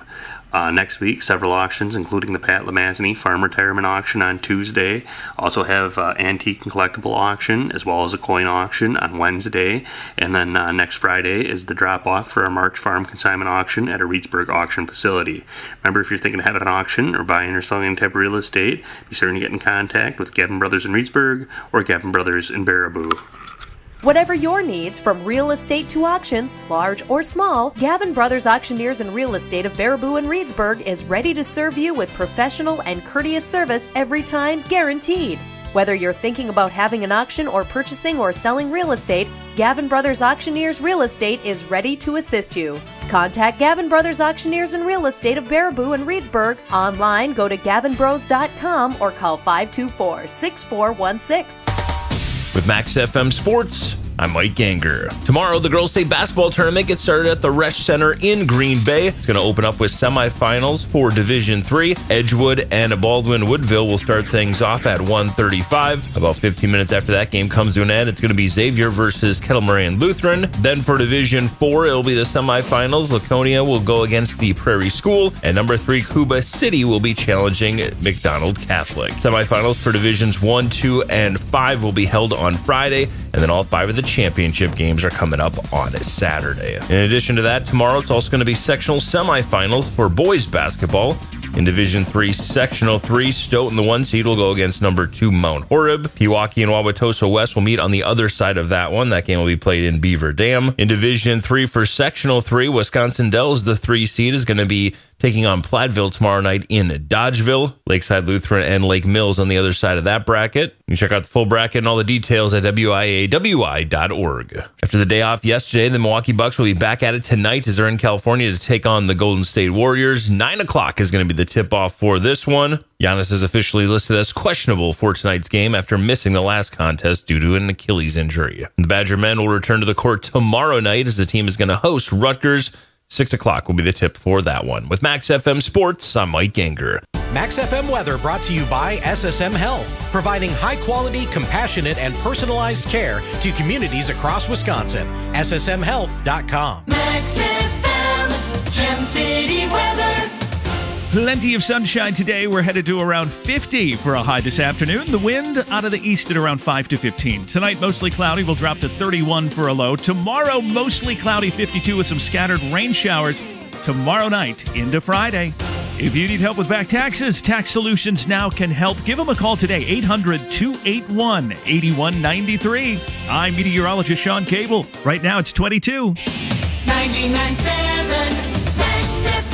Speaker 16: Uh, next week, several auctions, including the Pat Lemazny Farm Retirement Auction on Tuesday. Also have uh, Antique and Collectible Auction, as well as a coin auction on Wednesday. And then uh, next Friday is the drop-off for our March Farm Consignment Auction at a Reedsburg auction facility. Remember, if you're thinking of having an auction or buying or selling any type of real estate, be certain to get in contact with Gavin Brothers in Reedsburg or Gavin Brothers in Baraboo.
Speaker 17: Whatever your needs, from real estate to auctions, large or small, Gavin Brothers Auctioneers and Real Estate of Baraboo and Reedsburg is ready to serve you with professional and courteous service every time, guaranteed. Whether you're thinking about having an auction or purchasing or selling real estate, Gavin Brothers Auctioneers Real Estate is ready to assist you. Contact Gavin Brothers Auctioneers and Real Estate of Baraboo and Reedsburg. Online, go to gavin bros dot com or call five two four, six four one six.
Speaker 10: With Max F M Sports, I'm Mike Ganger. Tomorrow, the Girls State Basketball Tournament gets started at the Resch Center in Green Bay. It's going to open up with semifinals for Division three. Edgewood and Baldwin Woodville will start things off at one thirty-five. About fifteen minutes after that game comes to an end, it's going to be Xavier versus Kettle Moraine Lutheran. Then for Division four, it'll be the semifinals. Laconia will go against the Prairie School, and number three, Cuba City, will be challenging McDonald Catholic. Semifinals for Divisions one, two, and five will be held on Friday, and then all five of the championship games are coming up on Saturday. In addition to that, tomorrow it's also going to be sectional semifinals for boys basketball. In Division three, Sectional three, Stoughton, the one seed, will go against number two, Mount Horeb. Pewaukee and Wauwatosa West will meet on the other side of that one. That game will be played in Beaver Dam. In Division three for Sectional three, Wisconsin Dells, the three seed, is going to be taking on Platteville tomorrow night in Dodgeville. Lakeside Lutheran and Lake Mills on the other side of that bracket. You can check out the full bracket and all the details at W I A W I dot org. After the day off yesterday, the Milwaukee Bucks will be back at it tonight as they're in California to take on the Golden State Warriors. nine o'clock is going to be the tip-off for this one. Giannis is officially listed as questionable for tonight's game after missing the last contest due to an Achilles injury. The Badger men will return to the court tomorrow night as the team is going to host Rutgers. six o'clock will be the tip for that one. With Max F M Sports, I'm Mike Ganger.
Speaker 18: Max F M weather brought to you by S S M Health, providing high-quality, compassionate, and personalized care to communities across Wisconsin. S S M health dot com.
Speaker 6: Max F M, Gem City weather.
Speaker 7: Plenty of sunshine today. We're headed to around fifty for a high this afternoon. The wind out of the east at around five to fifteen. Tonight, mostly cloudy. We'll drop to thirty-one for a low. Tomorrow, mostly cloudy, fifty-two with some scattered rain showers. Tomorrow night into Friday. If you need help with back taxes, Tax Solutions Now can help. Give them a call today, eight hundred, two eight one, eight one nine three. I'm meteorologist Sean Cable. Right now, it's twenty-two.
Speaker 6: ninety-nine point seven Max F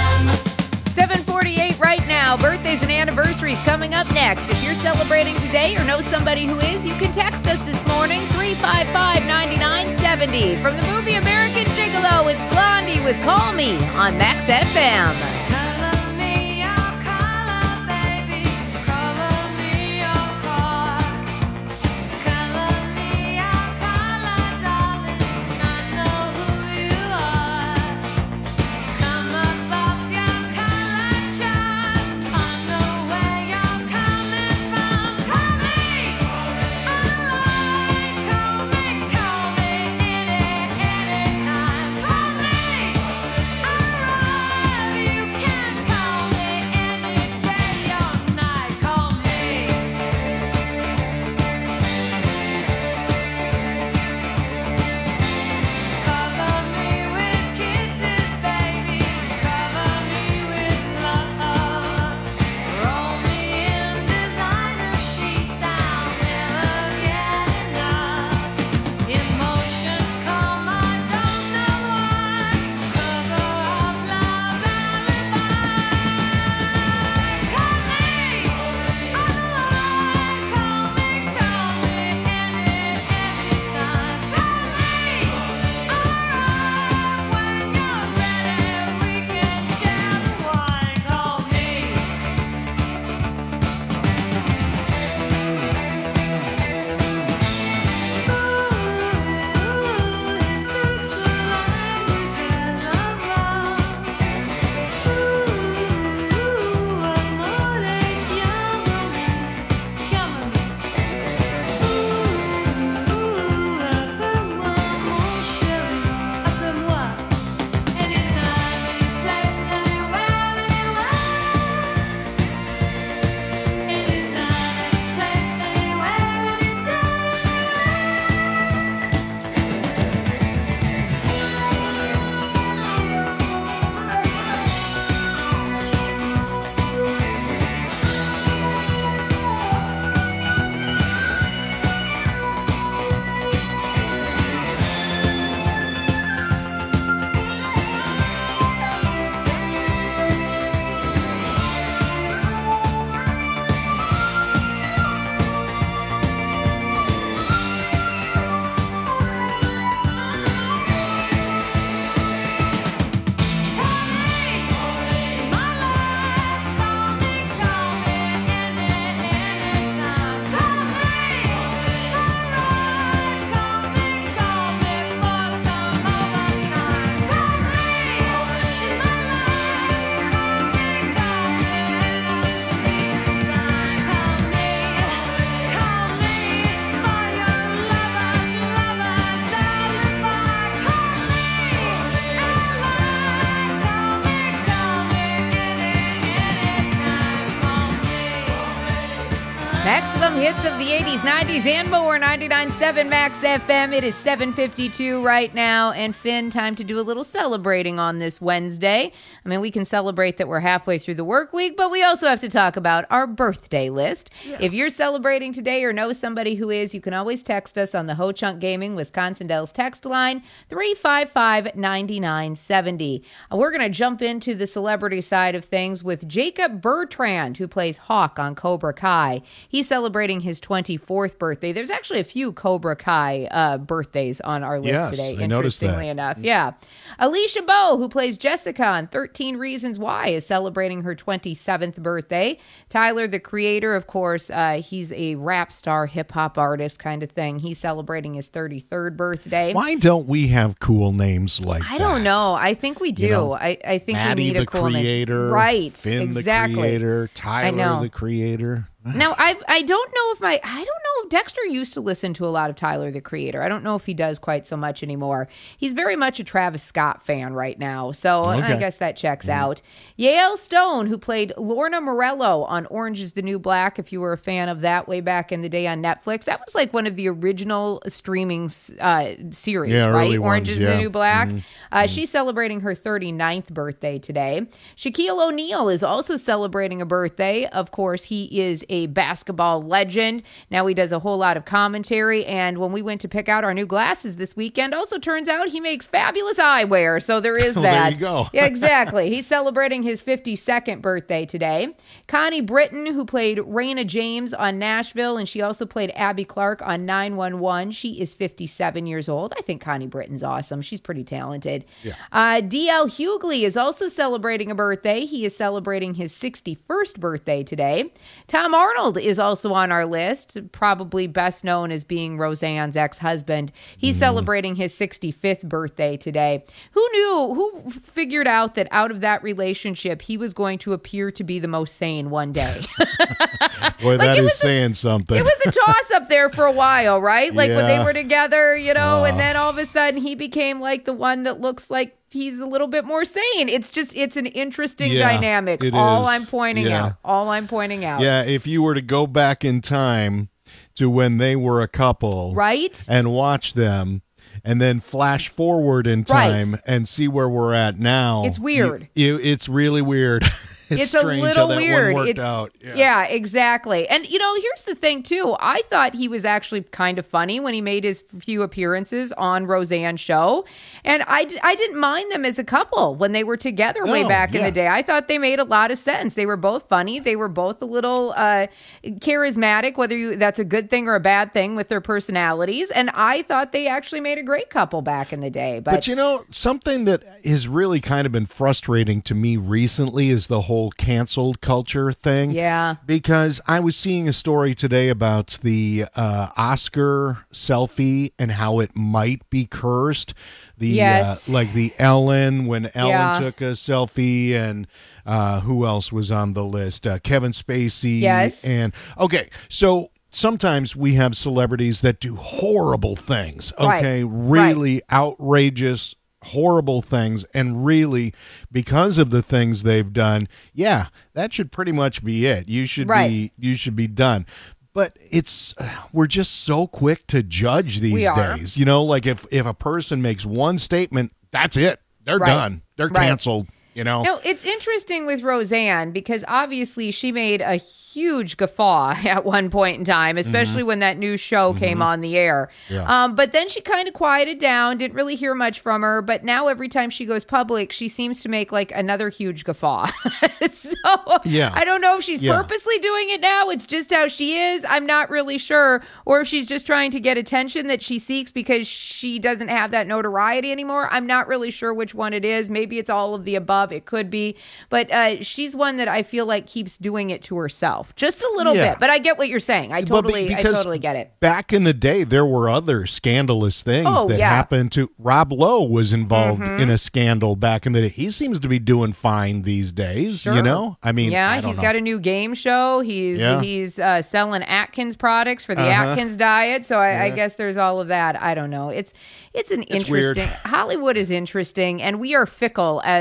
Speaker 6: M.
Speaker 9: seven forty-eight right now. Birthdays and anniversaries coming up next. If you're celebrating today or know somebody who is, you can text us this morning, three five five, nine nine seven zero. From the movie American Gigolo, it's Blondie with Call Me on Max F M.
Speaker 6: You can
Speaker 9: hits of the eighties, nineties, and more. ninety-nine point seven Max F M. It is seven fifty-two right now. And Finn, time to do a little celebrating on this Wednesday. I mean, we can celebrate that we're halfway through the work week, but we also have to talk about our birthday list. Yeah. If you're celebrating today or know somebody who is, you can always text us on the Ho Chunk Gaming Wisconsin Dells text line, three five five, nine nine seven zero. Uh, we're going to jump into the celebrity side of things with Jacob Bertrand, who plays Hawk on Cobra Kai. He's celebrating his twenty-fourth birthday. There's actually a few Cobra Kai uh, birthdays on our list
Speaker 5: yes,
Speaker 9: today,
Speaker 5: I noticed that.
Speaker 9: interestingly enough. Yeah. Alicia Bowe, who plays Jessica on thirteen Reasons Why, is celebrating her twenty-seventh birthday. Tyler, the Creator, of course, uh, he's a rap star, hip-hop artist kind of thing. He's celebrating his thirty-third birthday.
Speaker 5: Why don't we have cool names like
Speaker 9: I
Speaker 5: that?
Speaker 9: don't know. I think we do.
Speaker 5: You know,
Speaker 9: I, I think
Speaker 5: Maddie
Speaker 9: we need
Speaker 5: the
Speaker 9: a cool
Speaker 5: Creator,
Speaker 9: name. Right.
Speaker 5: Finn
Speaker 9: exactly.
Speaker 5: the Creator,
Speaker 9: I know.
Speaker 5: Tyler the Creator.
Speaker 9: Now, I I don't know if my, I don't know if Dexter used to listen to a lot of Tyler, the Creator. I don't know if he does quite so much anymore. He's very much a Travis Scott fan right now, so
Speaker 5: Okay.
Speaker 9: I guess that checks
Speaker 5: Mm.
Speaker 9: out. Yael Stone, who played Lorna Morello on Orange is the New Black, if you were a fan of that way back in the day on Netflix. That was like one of the original streaming uh, series,
Speaker 5: Yeah,
Speaker 9: right?
Speaker 5: early
Speaker 9: Orange
Speaker 5: ones,
Speaker 9: is
Speaker 5: yeah.
Speaker 9: the New Black.
Speaker 5: Mhm.
Speaker 9: Uh, She's celebrating her thirty-ninth birthday today. Shaquille O'Neal is also celebrating a birthday. Of course, he is a basketball legend. Now he does a whole lot of commentary, and when we went to pick out our new glasses this weekend, also turns out he makes fabulous eyewear, so there is
Speaker 5: Oh,
Speaker 9: that.
Speaker 5: there you go.
Speaker 9: Yeah, exactly. He's celebrating his fifty-second birthday today. Connie Britton, who played Raina James on Nashville, and she also played Abby Clark on nine one one. She is fifty-seven years old. I think Connie Britton's awesome. She's pretty talented.
Speaker 5: Yeah.
Speaker 9: Uh, D L Hughley is also celebrating a birthday. He is celebrating his sixty-first birthday today. Tom Arnold is also on our list, probably best known as being Roseanne's ex-husband. He's
Speaker 5: Mm-hmm.
Speaker 9: celebrating his sixty-fifth birthday today. Who knew, who figured out that out of that relationship, he was going to appear to be the most sane one day?
Speaker 5: Boy,
Speaker 9: Like,
Speaker 5: that
Speaker 9: it
Speaker 5: is
Speaker 9: was a-
Speaker 5: saying something.
Speaker 9: It was a toss up there for a while, right? Like when they
Speaker 5: Yeah.
Speaker 9: were together, you know,
Speaker 5: Oh.
Speaker 9: and then all of a sudden he became like the one that looks like he's a little bit more sane. It's just, it's an interesting
Speaker 5: Yeah,
Speaker 9: dynamic.
Speaker 5: it
Speaker 9: All
Speaker 5: is.
Speaker 9: I'm pointing
Speaker 5: Yeah.
Speaker 9: out. All I'm pointing out.
Speaker 5: Yeah, if you were to go back in time to when they were a couple,
Speaker 9: Right?
Speaker 5: and watch them, and then flash forward in time
Speaker 9: Right.
Speaker 5: and see where we're at now,
Speaker 9: It's weird.
Speaker 5: You, you, it's really weird. it's
Speaker 9: It's a
Speaker 5: strange
Speaker 9: little
Speaker 5: how that
Speaker 9: weird.
Speaker 5: One worked
Speaker 9: It's
Speaker 5: out.
Speaker 9: yeah. exactly. And you know, here's the thing too. I thought he was actually kind of funny when he made his few appearances on Roseanne's show, and I, d- I didn't mind them as a couple when they were together way
Speaker 5: No,
Speaker 9: back in
Speaker 5: yeah.
Speaker 9: the day. I thought they made a lot of sense. They were both funny. They were both a little uh, charismatic, whether you that's a good thing or a bad thing with their personalities. And I thought they actually made a great couple back in the day. But,
Speaker 5: But you know, something that has really kind of been frustrating to me recently is the whole canceled culture thing.
Speaker 9: Yeah.
Speaker 5: Because I was seeing a story today about the uh, Oscar selfie and how it might be cursed. The
Speaker 9: Yes.
Speaker 5: uh, like the Ellen, when Ellen
Speaker 9: Yeah.
Speaker 5: took a selfie, and uh, who else was on the list? Uh, Kevin Spacey.
Speaker 9: Yes.
Speaker 5: And okay, so sometimes we have celebrities that do horrible things.
Speaker 9: Right.
Speaker 5: Okay, really outrageous, horrible things, and really, because of the things they've done, yeah, that should pretty much be it. You should
Speaker 9: Right.
Speaker 5: be you should be done. But it's we're just so quick to judge these
Speaker 9: We are.
Speaker 5: days. You know, like if if a person makes one statement, that's it. They're
Speaker 9: Right.
Speaker 5: done. They're
Speaker 9: Right.
Speaker 5: canceled. You know.
Speaker 9: No, it's interesting with Roseanne because obviously she made a huge guffaw at one point in time, especially
Speaker 5: Mhm.
Speaker 9: when that new show came
Speaker 5: Mhm.
Speaker 9: on the air.
Speaker 5: Yeah.
Speaker 9: Um, but then she kind of quieted down, didn't really hear much from her. But now every time she goes public, she seems to make like another huge guffaw. so
Speaker 5: Yeah.
Speaker 9: I don't know if she's
Speaker 5: Yeah.
Speaker 9: purposely doing it now. It's just how she is. I'm not really sure. Or if she's just trying to get attention that she seeks because she doesn't have that notoriety anymore. I'm not really sure which one it is. Maybe it's all of the above. It could be. But uh, she's one that I feel like keeps doing it to herself. Just a little
Speaker 5: Yeah.
Speaker 9: bit. But I get what you're saying. I
Speaker 5: But be-
Speaker 9: totally, I
Speaker 5: because
Speaker 9: totally get it.
Speaker 5: Back in the day, there were other scandalous things
Speaker 9: Oh,
Speaker 5: that
Speaker 9: yeah.
Speaker 5: happened to Rob Lowe was involved
Speaker 9: Mhm.
Speaker 5: in a scandal back in the day. He seems to be doing fine these days, you
Speaker 9: Sure.
Speaker 5: know? I mean,
Speaker 9: yeah,
Speaker 5: I don't
Speaker 9: he's
Speaker 5: know.
Speaker 9: got a new game show. He's
Speaker 5: Yeah.
Speaker 9: he's uh, selling Atkins products for the
Speaker 5: Uh-huh.
Speaker 9: Atkins diet. So I, I
Speaker 5: Yeah.
Speaker 9: guess there's all of that. I don't know. It's it's an
Speaker 5: It's weird.
Speaker 9: interesting. Hollywood is interesting, and we are fickle as fans.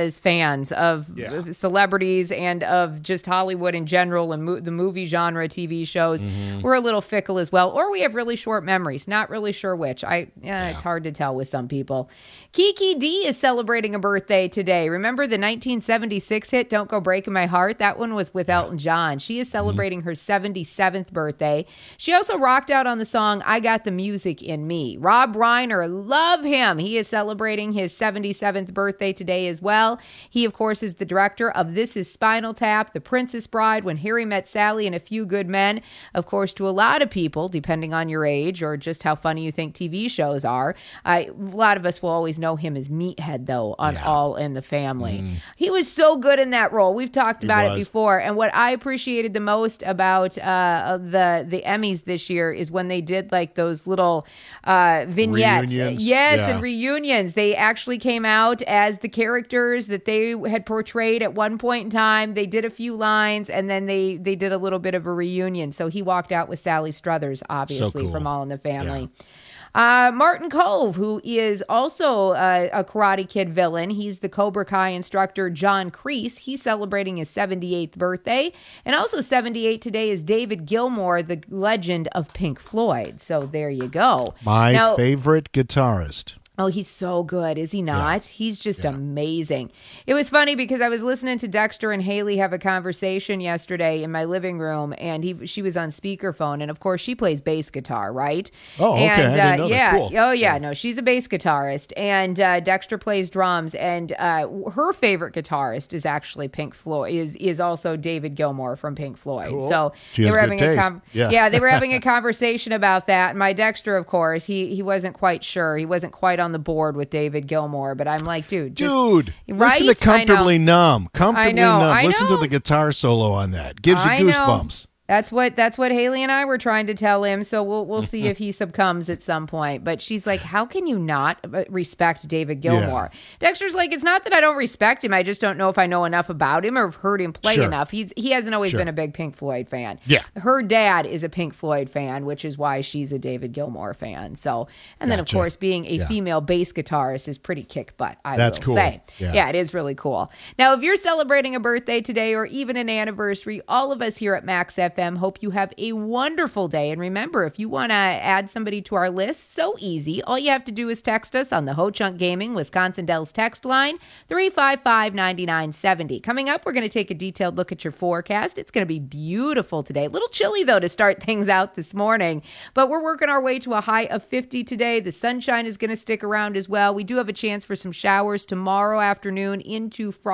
Speaker 9: fans of
Speaker 5: Yeah.
Speaker 9: celebrities and of just Hollywood in general and mo- the movie genre, T V shows.
Speaker 5: Mm-hmm.
Speaker 9: We're a little fickle as well. Or we have really short memories. Not really sure which. I yeah, It's hard to tell with some people. Kiki D is celebrating a birthday today. Remember the nineteen seventy-six hit, Don't Go Breaking My Heart? That one was with Elton John. She is celebrating her seventy-seventh birthday. She also rocked out on the song I Got the Music in Me. Rob Reiner, love him. He is celebrating his seventy-seventh birthday today as well. He, of course, is the director of This Is Spinal Tap, The Princess Bride, When Harry Met Sally, and A Few Good Men. Of course, to a lot of people, depending on your age or just how funny you think T V shows are, I, a lot of us will always know him as Meathead, though, on
Speaker 5: Yeah.
Speaker 9: All in the Family. Mm. He was so good in that role. We've talked about it before. And what I appreciated the most about uh, the the Emmys this year is when they did like those little uh, vignettes.
Speaker 5: Reunions.
Speaker 9: Yes,
Speaker 5: Yeah.
Speaker 9: and reunions. They actually came out as the characters that they had portrayed at one point in time. They did a few lines, and then they they did a little bit of a reunion. So he walked out with Sally Struthers, obviously,
Speaker 5: cool.
Speaker 9: from All in the Family. Yeah. Uh, Martin Kove, who is also uh, a Karate Kid villain. He's the Cobra Kai instructor, John Kreese. He's celebrating his seventy-eighth birthday. And also seventy-eight today is David Gilmour, the legend of Pink Floyd. So there you go.
Speaker 5: My
Speaker 9: now,
Speaker 5: favorite guitarist.
Speaker 9: Oh, he's so good, is he not? Yeah. He's just yeah. amazing. It was funny because I was listening to Dexter and Haley have a conversation yesterday in my living room, and he she was on speakerphone, and of course she plays bass guitar, right?
Speaker 5: Oh, okay.
Speaker 9: And,
Speaker 5: I didn't
Speaker 9: uh,
Speaker 5: know
Speaker 9: yeah,
Speaker 5: that. Cool.
Speaker 9: oh yeah, no, she's a bass guitarist, and uh, Dexter plays drums, and uh, her favorite guitarist is actually Pink Floyd. Is is also David Gilmour from Pink Floyd.
Speaker 5: Cool.
Speaker 9: So
Speaker 5: she
Speaker 9: they were
Speaker 5: has
Speaker 9: having
Speaker 5: good
Speaker 9: a
Speaker 5: taste.
Speaker 9: com-
Speaker 5: yeah.
Speaker 9: yeah, they were having a conversation about that. And my Dexter, of course, he he wasn't quite sure. He wasn't quite on the board with David. David Gilmour, but I'm like, dude, just,
Speaker 5: dude,
Speaker 9: right?
Speaker 5: listen to Comfortably Numb. Comfortably
Speaker 9: I know,
Speaker 5: Numb.
Speaker 9: I
Speaker 5: Listen
Speaker 9: know.
Speaker 5: to the guitar solo on that. Gives you
Speaker 9: I
Speaker 5: goosebumps.
Speaker 9: Know. That's what that's what Haley and I were trying to tell him. So we'll we'll see if he succumbs at some point. But she's like, how can you not respect David Gilmour? Yeah. Dexter's like, it's not that I don't respect him. I just don't know if I know enough about him or have heard him play
Speaker 5: sure.
Speaker 9: enough. He's he hasn't always
Speaker 5: sure.
Speaker 9: been a big Pink Floyd fan.
Speaker 5: Yeah.
Speaker 9: Her dad is a Pink Floyd fan, which is why she's a David Gilmour fan. So and then
Speaker 5: gotcha.
Speaker 9: of course being a
Speaker 5: yeah.
Speaker 9: female bass guitarist is pretty kick butt. I
Speaker 5: That's
Speaker 9: will
Speaker 5: cool.
Speaker 9: say.
Speaker 5: Yeah.
Speaker 9: yeah, it is really cool. Now, if you're celebrating a birthday today or even an anniversary, all of us here at Max F M hope you have a wonderful day. And remember, if you want to add somebody to our list, so easy. All you have to do is text us on the Ho Chunk Gaming Wisconsin Dells text line, three five five, nine nine seven zero. Coming up, we're going to take a detailed look at your forecast. It's going to be beautiful today. A little chilly, though, to start things out this morning. But we're working our way to a high of fifty today. The sunshine is going to stick around as well. We do have a chance for some showers tomorrow afternoon into Friday.